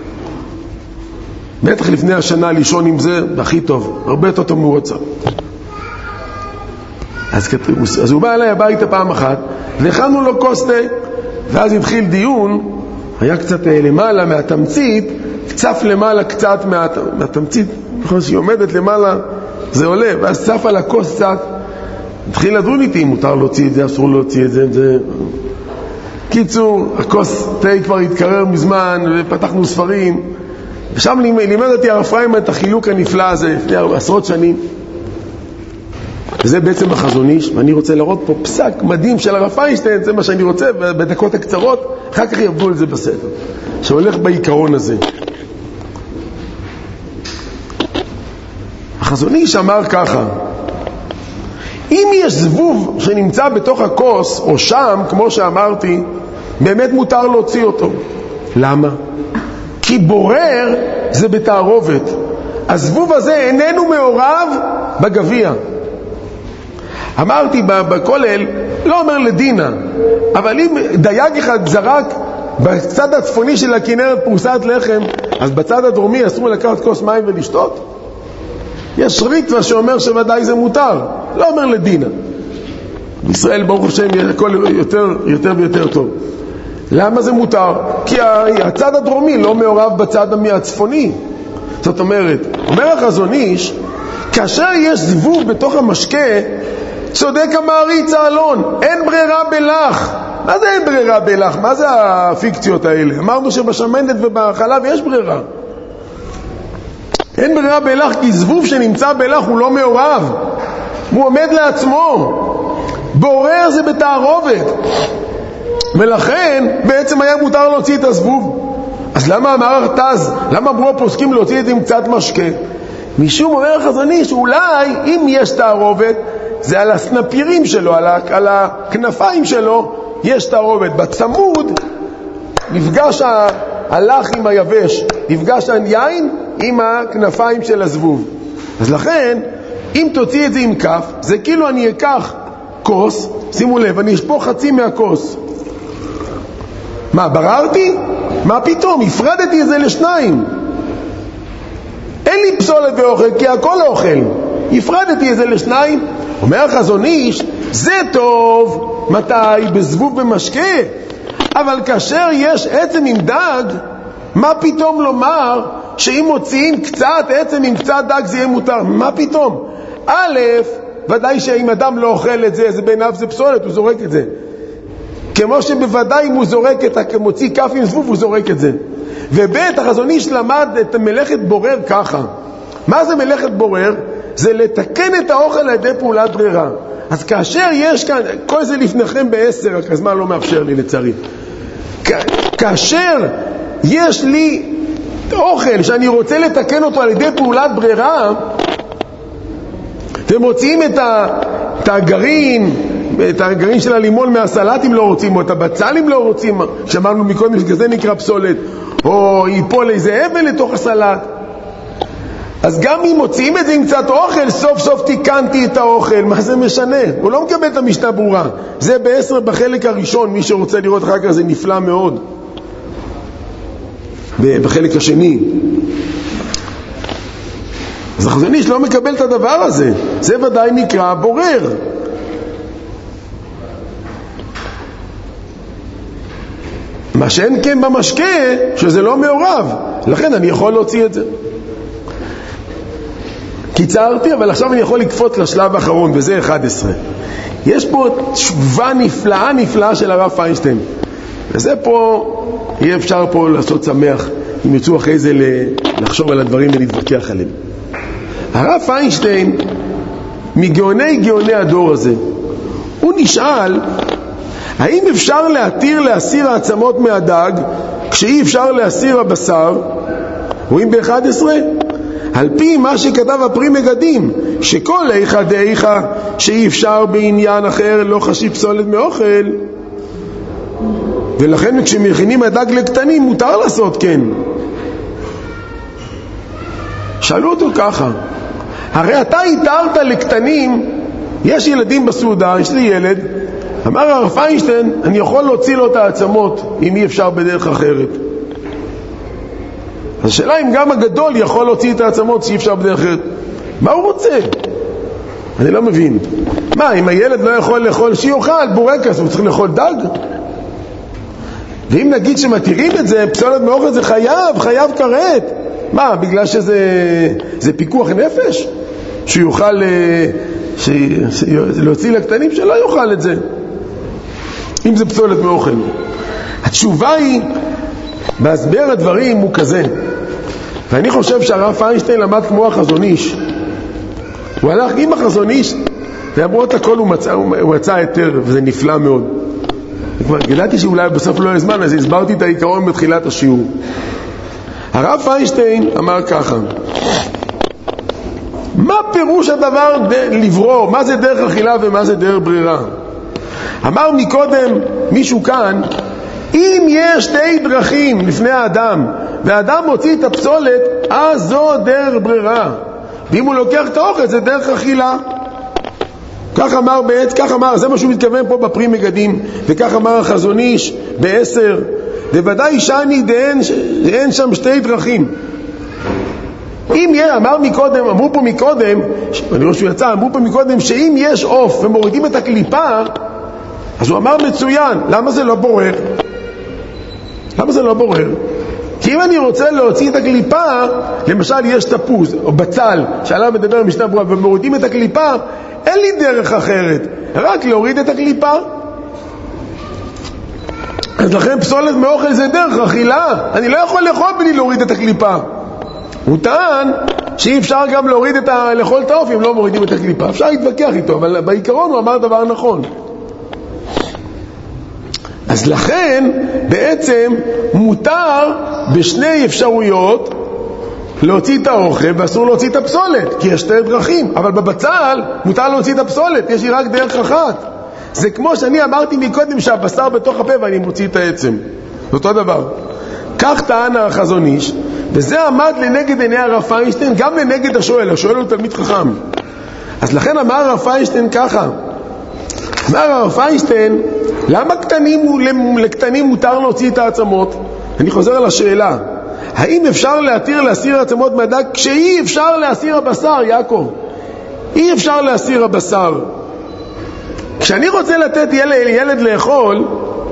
בטח לפני השנה לישון עם זה, הכי טוב, הרבה יותר טוב מורצה. אז, אז הוא בא אליי הביתה פעם אחת, והכנו לו כוס תה, ואז התחיל דיון, היה קצת למעלה מהתמצית, צף למעלה קצת מה, מהתמצית, נכון שהיא עומדת למעלה, זה עולה, ואז צף על הכוס קצת, התחיל לדון איתי, מותר להוציא את זה, אסור להוציא את זה, זה... קיצור, הכוס תה כבר התקרר מזמן, ופתחנו ספרים, ושם לימד אותי הרב פריימן את החילוק הנפלא הזה, לפני עשרות שנים. וזה בעצם החזון איש, ואני רוצה לראות פה פסק מדהים של הרב פיינשטיין, זה מה שאני רוצה, בדקות הקצרות, אחר כך יעבדו על זה בסדר, שהולך בעיקרון הזה. החזון איש אמר ככה, אם יש זבוב שנמצא בתוך הכוס, או שם, כמו שאמרתי, באמת מותר להוציא אותו. למה? כי בורר זה בתערובת. הזבוב הזה איננו מעורב בגביע. אמרתי בכולל, לא אומר לדינה, אבל אם דייג אחד זרק בצד הצפוני של הכנרת פרוסת לחם, אז בצד הדרומי אסור לקחת כוס מים ולשתות? יש ריטווה שאומר שוודאי זה מותר, לא אומר לדינה. בישראל ברוך השם הכל יותר, יותר ויותר טוב. למה זה מותר? כי הצד הדרומי לא מעורב בצד הצפוני. זאת אומרת, אומר החזון איש, כאשר יש זבוב בתוך המשקה, צודק המעריץ האלון, אין ברירה בלח. מה זה אין ברירה בלח? מה זה הפיקציות האלה? אמרנו שבשמנת ובחלב יש ברירה. אין ברירה בלח, כי זבוב שנמצא בלח הוא לא מעורב, הוא עומד לעצמו. בורר זה בתערובת, ולכן בעצם היה מותר להוציא את הזבוב. אז למה אמר הרטז, למה אמרו הפוסקים להוציא את זה עם קצת משקה? משום אומר החזון איש, אולי אם יש תערובת, זה על הסנפירים שלו, על, על הכנפיים שלו יש תערובת. בצמוד נפגש הלח עם היבש, נפגש היין עם הכנפיים של הזבוב. אז לכן אם תוציא את זה עם כף, זה כאילו אני אקח כוס, שימו לב, אני אשפוך חצי מהכוס. מה, בררתי? מה פתאום? הפרדתי את זה לשניים. אין לי פסולת ואוכל, כי הכל אוכל. הפרדתי את זה לשניים. אומר החזון איש, זה טוב, מתי? בזבוב במשקה. אבל כאשר יש עצם עם דג, מה פתאום לומר שאם מוציאים קצת עצם עם קצת דג זה יהיה מותר? מה פתאום? א', ודאי שאם אדם לא אוכל את זה, זה בעיניו זה פסולת, הוא זורק את זה. כמו שבוודאי אם הוא זורק את, מוציא כף עם זבוב, הוא זורק את זה. ובית החזון איש למד את מלאכת בורר ככה. מה זה מלאכת בורר? זה לתקן את האוכל על ידי פעולת ברירה. אז כאשר יש כאן, כל זה לפניכם בעשר, רק הזמן לא מאפשר לי לצערי. כאשר יש לי אוכל שאני רוצה לתקן אותו על ידי פעולת ברירה, אתם מוציאים את, ה, את הגרעין, את הגרעין של הלימון מהסלט אם לא רוצים, או את הבצל אם לא רוצים, שאמרנו מקודם שזה נקרא פסולת, או ייפול איזה אבן לתוך הסלט. אז גם אם מוציאים את זה עם קצת אוכל, סוף סוף תיקנתי את האוכל. מה זה משנה? הוא לא מקבל את המשנה ברורה. זה בעשר בחלק הראשון, מי שרוצה לראות אחר כך זה נפלא מאוד. בחלק השני. אז החזון איש לא מקבל את הדבר הזה. זה ודאי נקרא בורר. מה שאין כן במשקה, שזה לא מעורב. לכן אני יכול להוציא את זה. קיצרתי, אבל עכשיו אני יכול לקפוץ לשלב האחרון, וזה אחד עשר. יש פה תשובה נפלאה נפלאה של הרב פיינשטיין. וזה פה, יהיה אפשר פה לעשות שמח, אם יצאו אחרי זה לחשוב על הדברים ולהתווכח עליהם. הרב פיינשטיין, מגאוני גאוני הדור הזה, הוא נשאל, האם אפשר להתיר להסיר העצמות מהדג, כשאי אפשר להסיר הבשר? רואים ב-אחד עשר? על פי מה שכתב הפרי מגדים, שכל איכה דאיכה שאי אפשר בעניין אחר לא חשיב פסולת מאוכל, ולכן כשמכינים הדג לקטנים מותר לעשות כן. שאלו אותו ככה, הרי אתה התארת לקטנים, יש ילדים בסעודה, יש לי ילד, אמר הרב פיינשטיין, אני יכול להוציא לו את העצמות אם אי אפשר בדרך אחרת. אז השאלה אם גם הגדול יכול להוציא את העצמות שאי אפשר בדרך אחרת. מה הוא רוצה? אני לא מבין. מה, אם הילד לא יכול לאכול שיאכל בורקס, הוא צריך לאכול דג? ואם נגיד שמתירים את זה, פסולת מאוכל זה חייב, חייב כרת. מה, בגלל שזה זה פיקוח נפש? שהוא יוכל ש, ש, להוציא לקטנים שלא יאכל את זה. אם זה פסולת מאוכל. התשובה היא, בהסבר הדברים הוא כזה. ואני חושב שהרב פיינשטיין למד כמו החזון איש. הוא הלך עם החזון איש, ולמרות הכל הוא מצא, הוא מצא היתר, וזה נפלא מאוד. וכבר גדעתי שאולי בסוף לא יהיה זמן, אז הסברתי את העיקרון בתחילת השיעור. הרב פיינשטיין אמר ככה, מה פירוש הדבר לברור? מה זה דרך אכילה ומה זה דרך ברירה? אמר מקודם מישהו כאן, אם יש שתי דרכים לפני האדם, והאדם מוציא את הפסולת, אז זו דרך ברירה. ואם הוא לוקח את האוכל, זה דרך אכילה. כך אמר בעץ, כך אמר, זה מה שהוא מתכוון פה בפרי מגדים, וכך אמר החזון איש בעשר, בוודאי שאני דהן, דהן שם שתי דרכים. אם יהיה, אמר מקודם, אמרו פה מקודם, אני רואה שהוא יצא, אמרו פה מקודם, שאם יש עוף ומורידים את הקליפה, אז הוא אמר מצוין, למה זה לא בורר? למה זה לא בורר? כי אם אני רוצה להוציא את הקליפה, למשל יש תפוז או בצל שעליו מדבר משנה ברורה ומורידים את הקליפה, אין לי דרך אחרת, רק להוריד את הקליפה. אז לכן פסולת מאוכל זה דרך אכילה, אני לא יכול לאכול בלי להוריד את הקליפה. הוא טען שאי אפשר גם להוריד את ה... לאכול את העוף אם לא מורידים את הקליפה, אפשר להתווכח איתו, אבל בעיקרון הוא אמר דבר נכון. אז לכן בעצם מותר בשני אפשרויות להוציא את האוכל ואסור להוציא את הפסולת, כי יש שתי דרכים, אבל בבצל מותר להוציא את הפסולת, יש לי רק דרך אחת. זה כמו שאני אמרתי מקודם שהבשר בתוך הפה ואני מוציא את העצם, זה אותו דבר. כך טען החזון איש, וזה עמד לנגד עיני הרב פיינשטיין, גם לנגד השואל, השואל הוא תלמיד חכם. אז לכן אמר הרב פיינשטיין ככה, אמר הרב פיינשטיין, למה קטנים, לקטנים מותר להוציא את העצמות? אני חוזר על השאלה, האם אפשר להתיר להסיר העצמות מהדג כשאי אפשר להסיר הבשר, יעקב? אי אפשר להסיר הבשר. כשאני רוצה לתת ילד, ילד לאכול,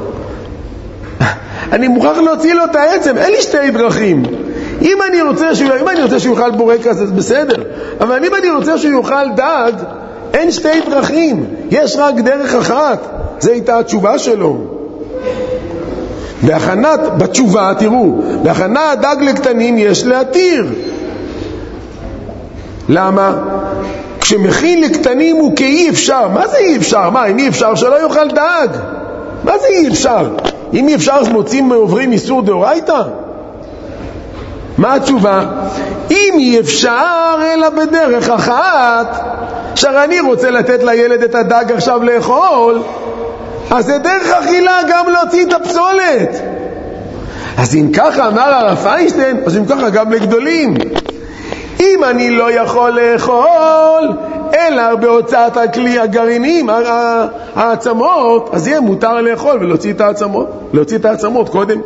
אני מוכרח להוציא לו את העצם, אין לי שתי דרכים. אם אני רוצה שהוא, אם אני רוצה שהוא יאכל בורקס, אז בסדר. אבל אם אני רוצה שהוא יאכל דג, אין שתי דרכים, יש רק דרך אחת. זה הייתה התשובה שלו. בהכנת, בתשובה, תראו, בהכנת דג לקטנים יש להתיר. למה? כשמכין לקטנים הוא כאי אפשר. מה זה אי אפשר? מה, אם אי אפשר שלא יאכל דג? מה זה אי אפשר? אם אי אפשר אז מוצאים עוברים איסור דאורייתא? מה התשובה? אם אי אפשר אלא בדרך אחת, שאני רוצה לתת לילד את הדג עכשיו לאכול, אז זה דרך אכילה גם להוציא את הפסולת. אז אם ככה אמר הרב פיינשטיין, אז אם ככה גם לגדולים. אם אני לא יכול לאכול אלא בהוצאת הכלי הגרעינים, העצמות, אז יהיה מותר לאכול ולהוציא את העצמות, להוציא את העצמות קודם.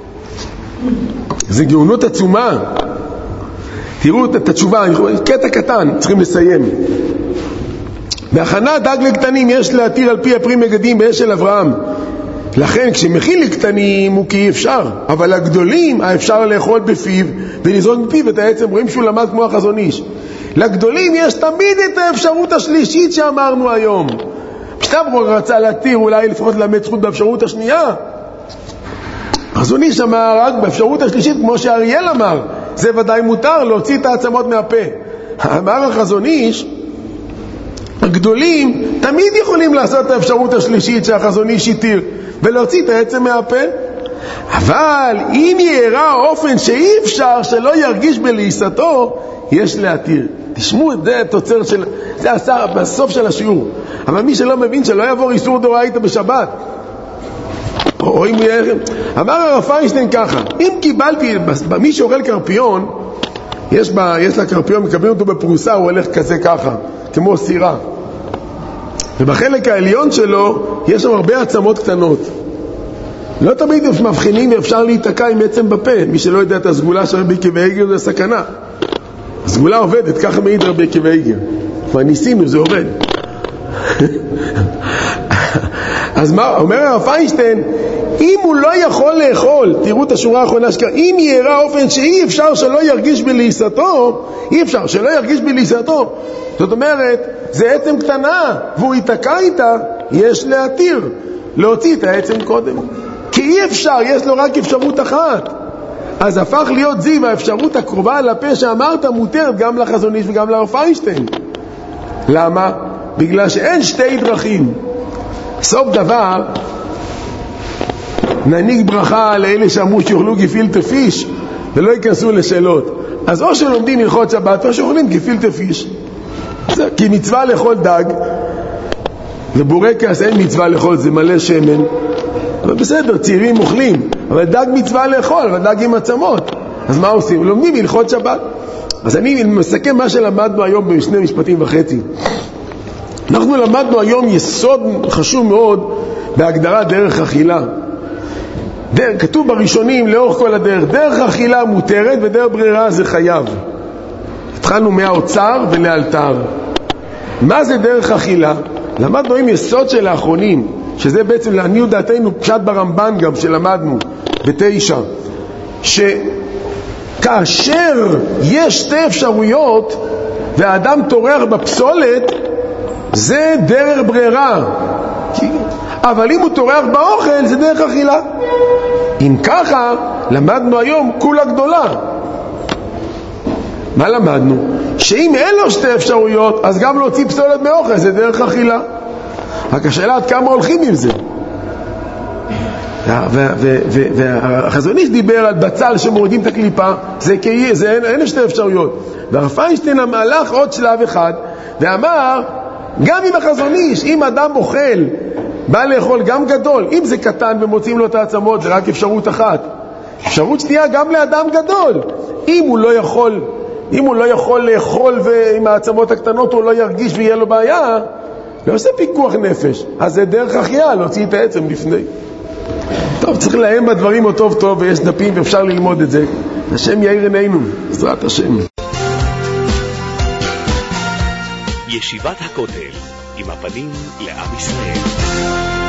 זה גאונות עצומה. תראו את התשובה, קטע קטן, צריכים לסיים. בהכנת דג לקטנים יש להתיר על פי הפרי מגדים באש של אברהם. לכן כשמכין לקטנים הוא כי אפשר, אבל הגדולים האפשר לאכול בפיו ולזרוק בפיו את העצם. רואים שהוא למד כמו החזון איש. לגדולים יש תמיד את האפשרות השלישית שאמרנו היום. כשאתה רצה להתיר אולי לפחות למד זכות באפשרות השנייה, החזון איש אמר רק באפשרות השלישית, כמו שאריאל אמר, זה ודאי מותר להוציא את העצמות מהפה. אמר החזון איש, הגדולים תמיד יכולים לעשות את האפשרות השלישית שהחזון איש התיר ולהוציא את העצם מהפה. אבל אם יראה אופן שאי אפשר שלא ירגיש בלעיסתו, יש להתיר. תשמעו, זה תוצר של, זה עשה בסוף של השיעור. אבל מי שלא מבין שלא יעבור איסור דאורייתא בשבת, או אם יהיה, אמר הרב פיינשטיין ככה, אם קיבלתי, מי שאוכל קרפיון, יש, בה, יש לה קרפיון, מקבלים אותו בפרוסה, הוא הולך כזה ככה, כמו סירה. ובחלק העליון שלו, יש שם הרבה עצמות קטנות. לא תמיד מבחינים ואפשר להיתקע עם עצם בפה. מי שלא יודע את הסגולה של רבי עקיבא איגר זה סכנה. הסגולה עובדת, ככה מעיד רבי עקיבא איגר. כבר ניסינו, זה עובד. אז מה, אומר הרב פיינשטיין, אם הוא לא יכול לאכול, תראו את השורה האחרונה שכר, אם יראה אופן שאי אפשר שלא ירגיש בלעיסתו, אי אפשר שלא ירגיש בלעיסתו, זאת אומרת, זה עצם קטנה, והוא ייתקע איתה, יש להתיר, להוציא את העצם קודם. כי אי אפשר, יש לו רק אפשרות אחת. אז הפך להיות זיו, האפשרות הקרובה על הפה שאמרת מותרת גם לחזון איש וגם לרב פיינשטיין. למה? בגלל שאין שתי דרכים. סוף דבר, נניג ברכה לאלה שאמרו שיאכלו גפילטע פיש ולא ייכנסו לשאלות. אז או שלומדים הלכות שבת או שאוכלים גפילטע פיש. כי מצווה לאכול דג, ובורקס אין מצווה לאכול, זה מלא שמן. אבל בסדר, צעירים אוכלים, אבל דג מצווה לאכול, אבל דג עם עצמות. אז מה עושים? לומדים הלכות שבת. אז אני מסכם מה שלמדנו היום בשני משפטים וחצי. אנחנו למדנו היום יסוד חשוב מאוד בהגדרה דרך אכילה. דרך, כתוב בראשונים לאורך כל הדרך, דרך אכילה מותרת ודרך ברירה זה חייב. התחלנו מהאוצר ולאלתר. מה זה דרך אכילה? למדנו עם יסוד של האחרונים, שזה בעצם לעניות דעתנו פשט ברמב"ן גם שלמדנו בתשע, שכאשר יש שתי אפשרויות והאדם תורח בפסולת, זה דרך ברירה. אבל אם הוא תורח באוכל זה דרך אכילה. אם ככה למדנו היום כולה גדולה. מה למדנו? שאם אין לו שתי אפשרויות אז גם להוציא פסולת מאוכל זה דרך אכילה. רק השאלה עד כמה הולכים עם זה. והחזון איש דיבר על בצל שמורידים את הקליפה, זה כאי, זה אין, אין שתי אפשרויות. והרב פיינשטיין הלך עוד שלב אחד ואמר, גם עם החזון איש, אם אדם אוכל בא לאכול גם גדול, אם זה קטן ומוצאים לו את העצמות, זה רק אפשרות אחת. אפשרות שנייה גם לאדם גדול, אם הוא לא יכול אם הוא לא יכול לאכול ועם העצמות הקטנות הוא לא ירגיש ויהיה לו בעיה, לא עושה פיקוח נפש, אז זה דרך אכילה להוציא את העצם לפני. טוב, צריך להם בדברים עוד טוב טוב, ויש דפים ואפשר ללמוד את זה. השם יאיר עינינו, בעזרת השם. ישיבת הכותל עם הפנים לעם ישראל.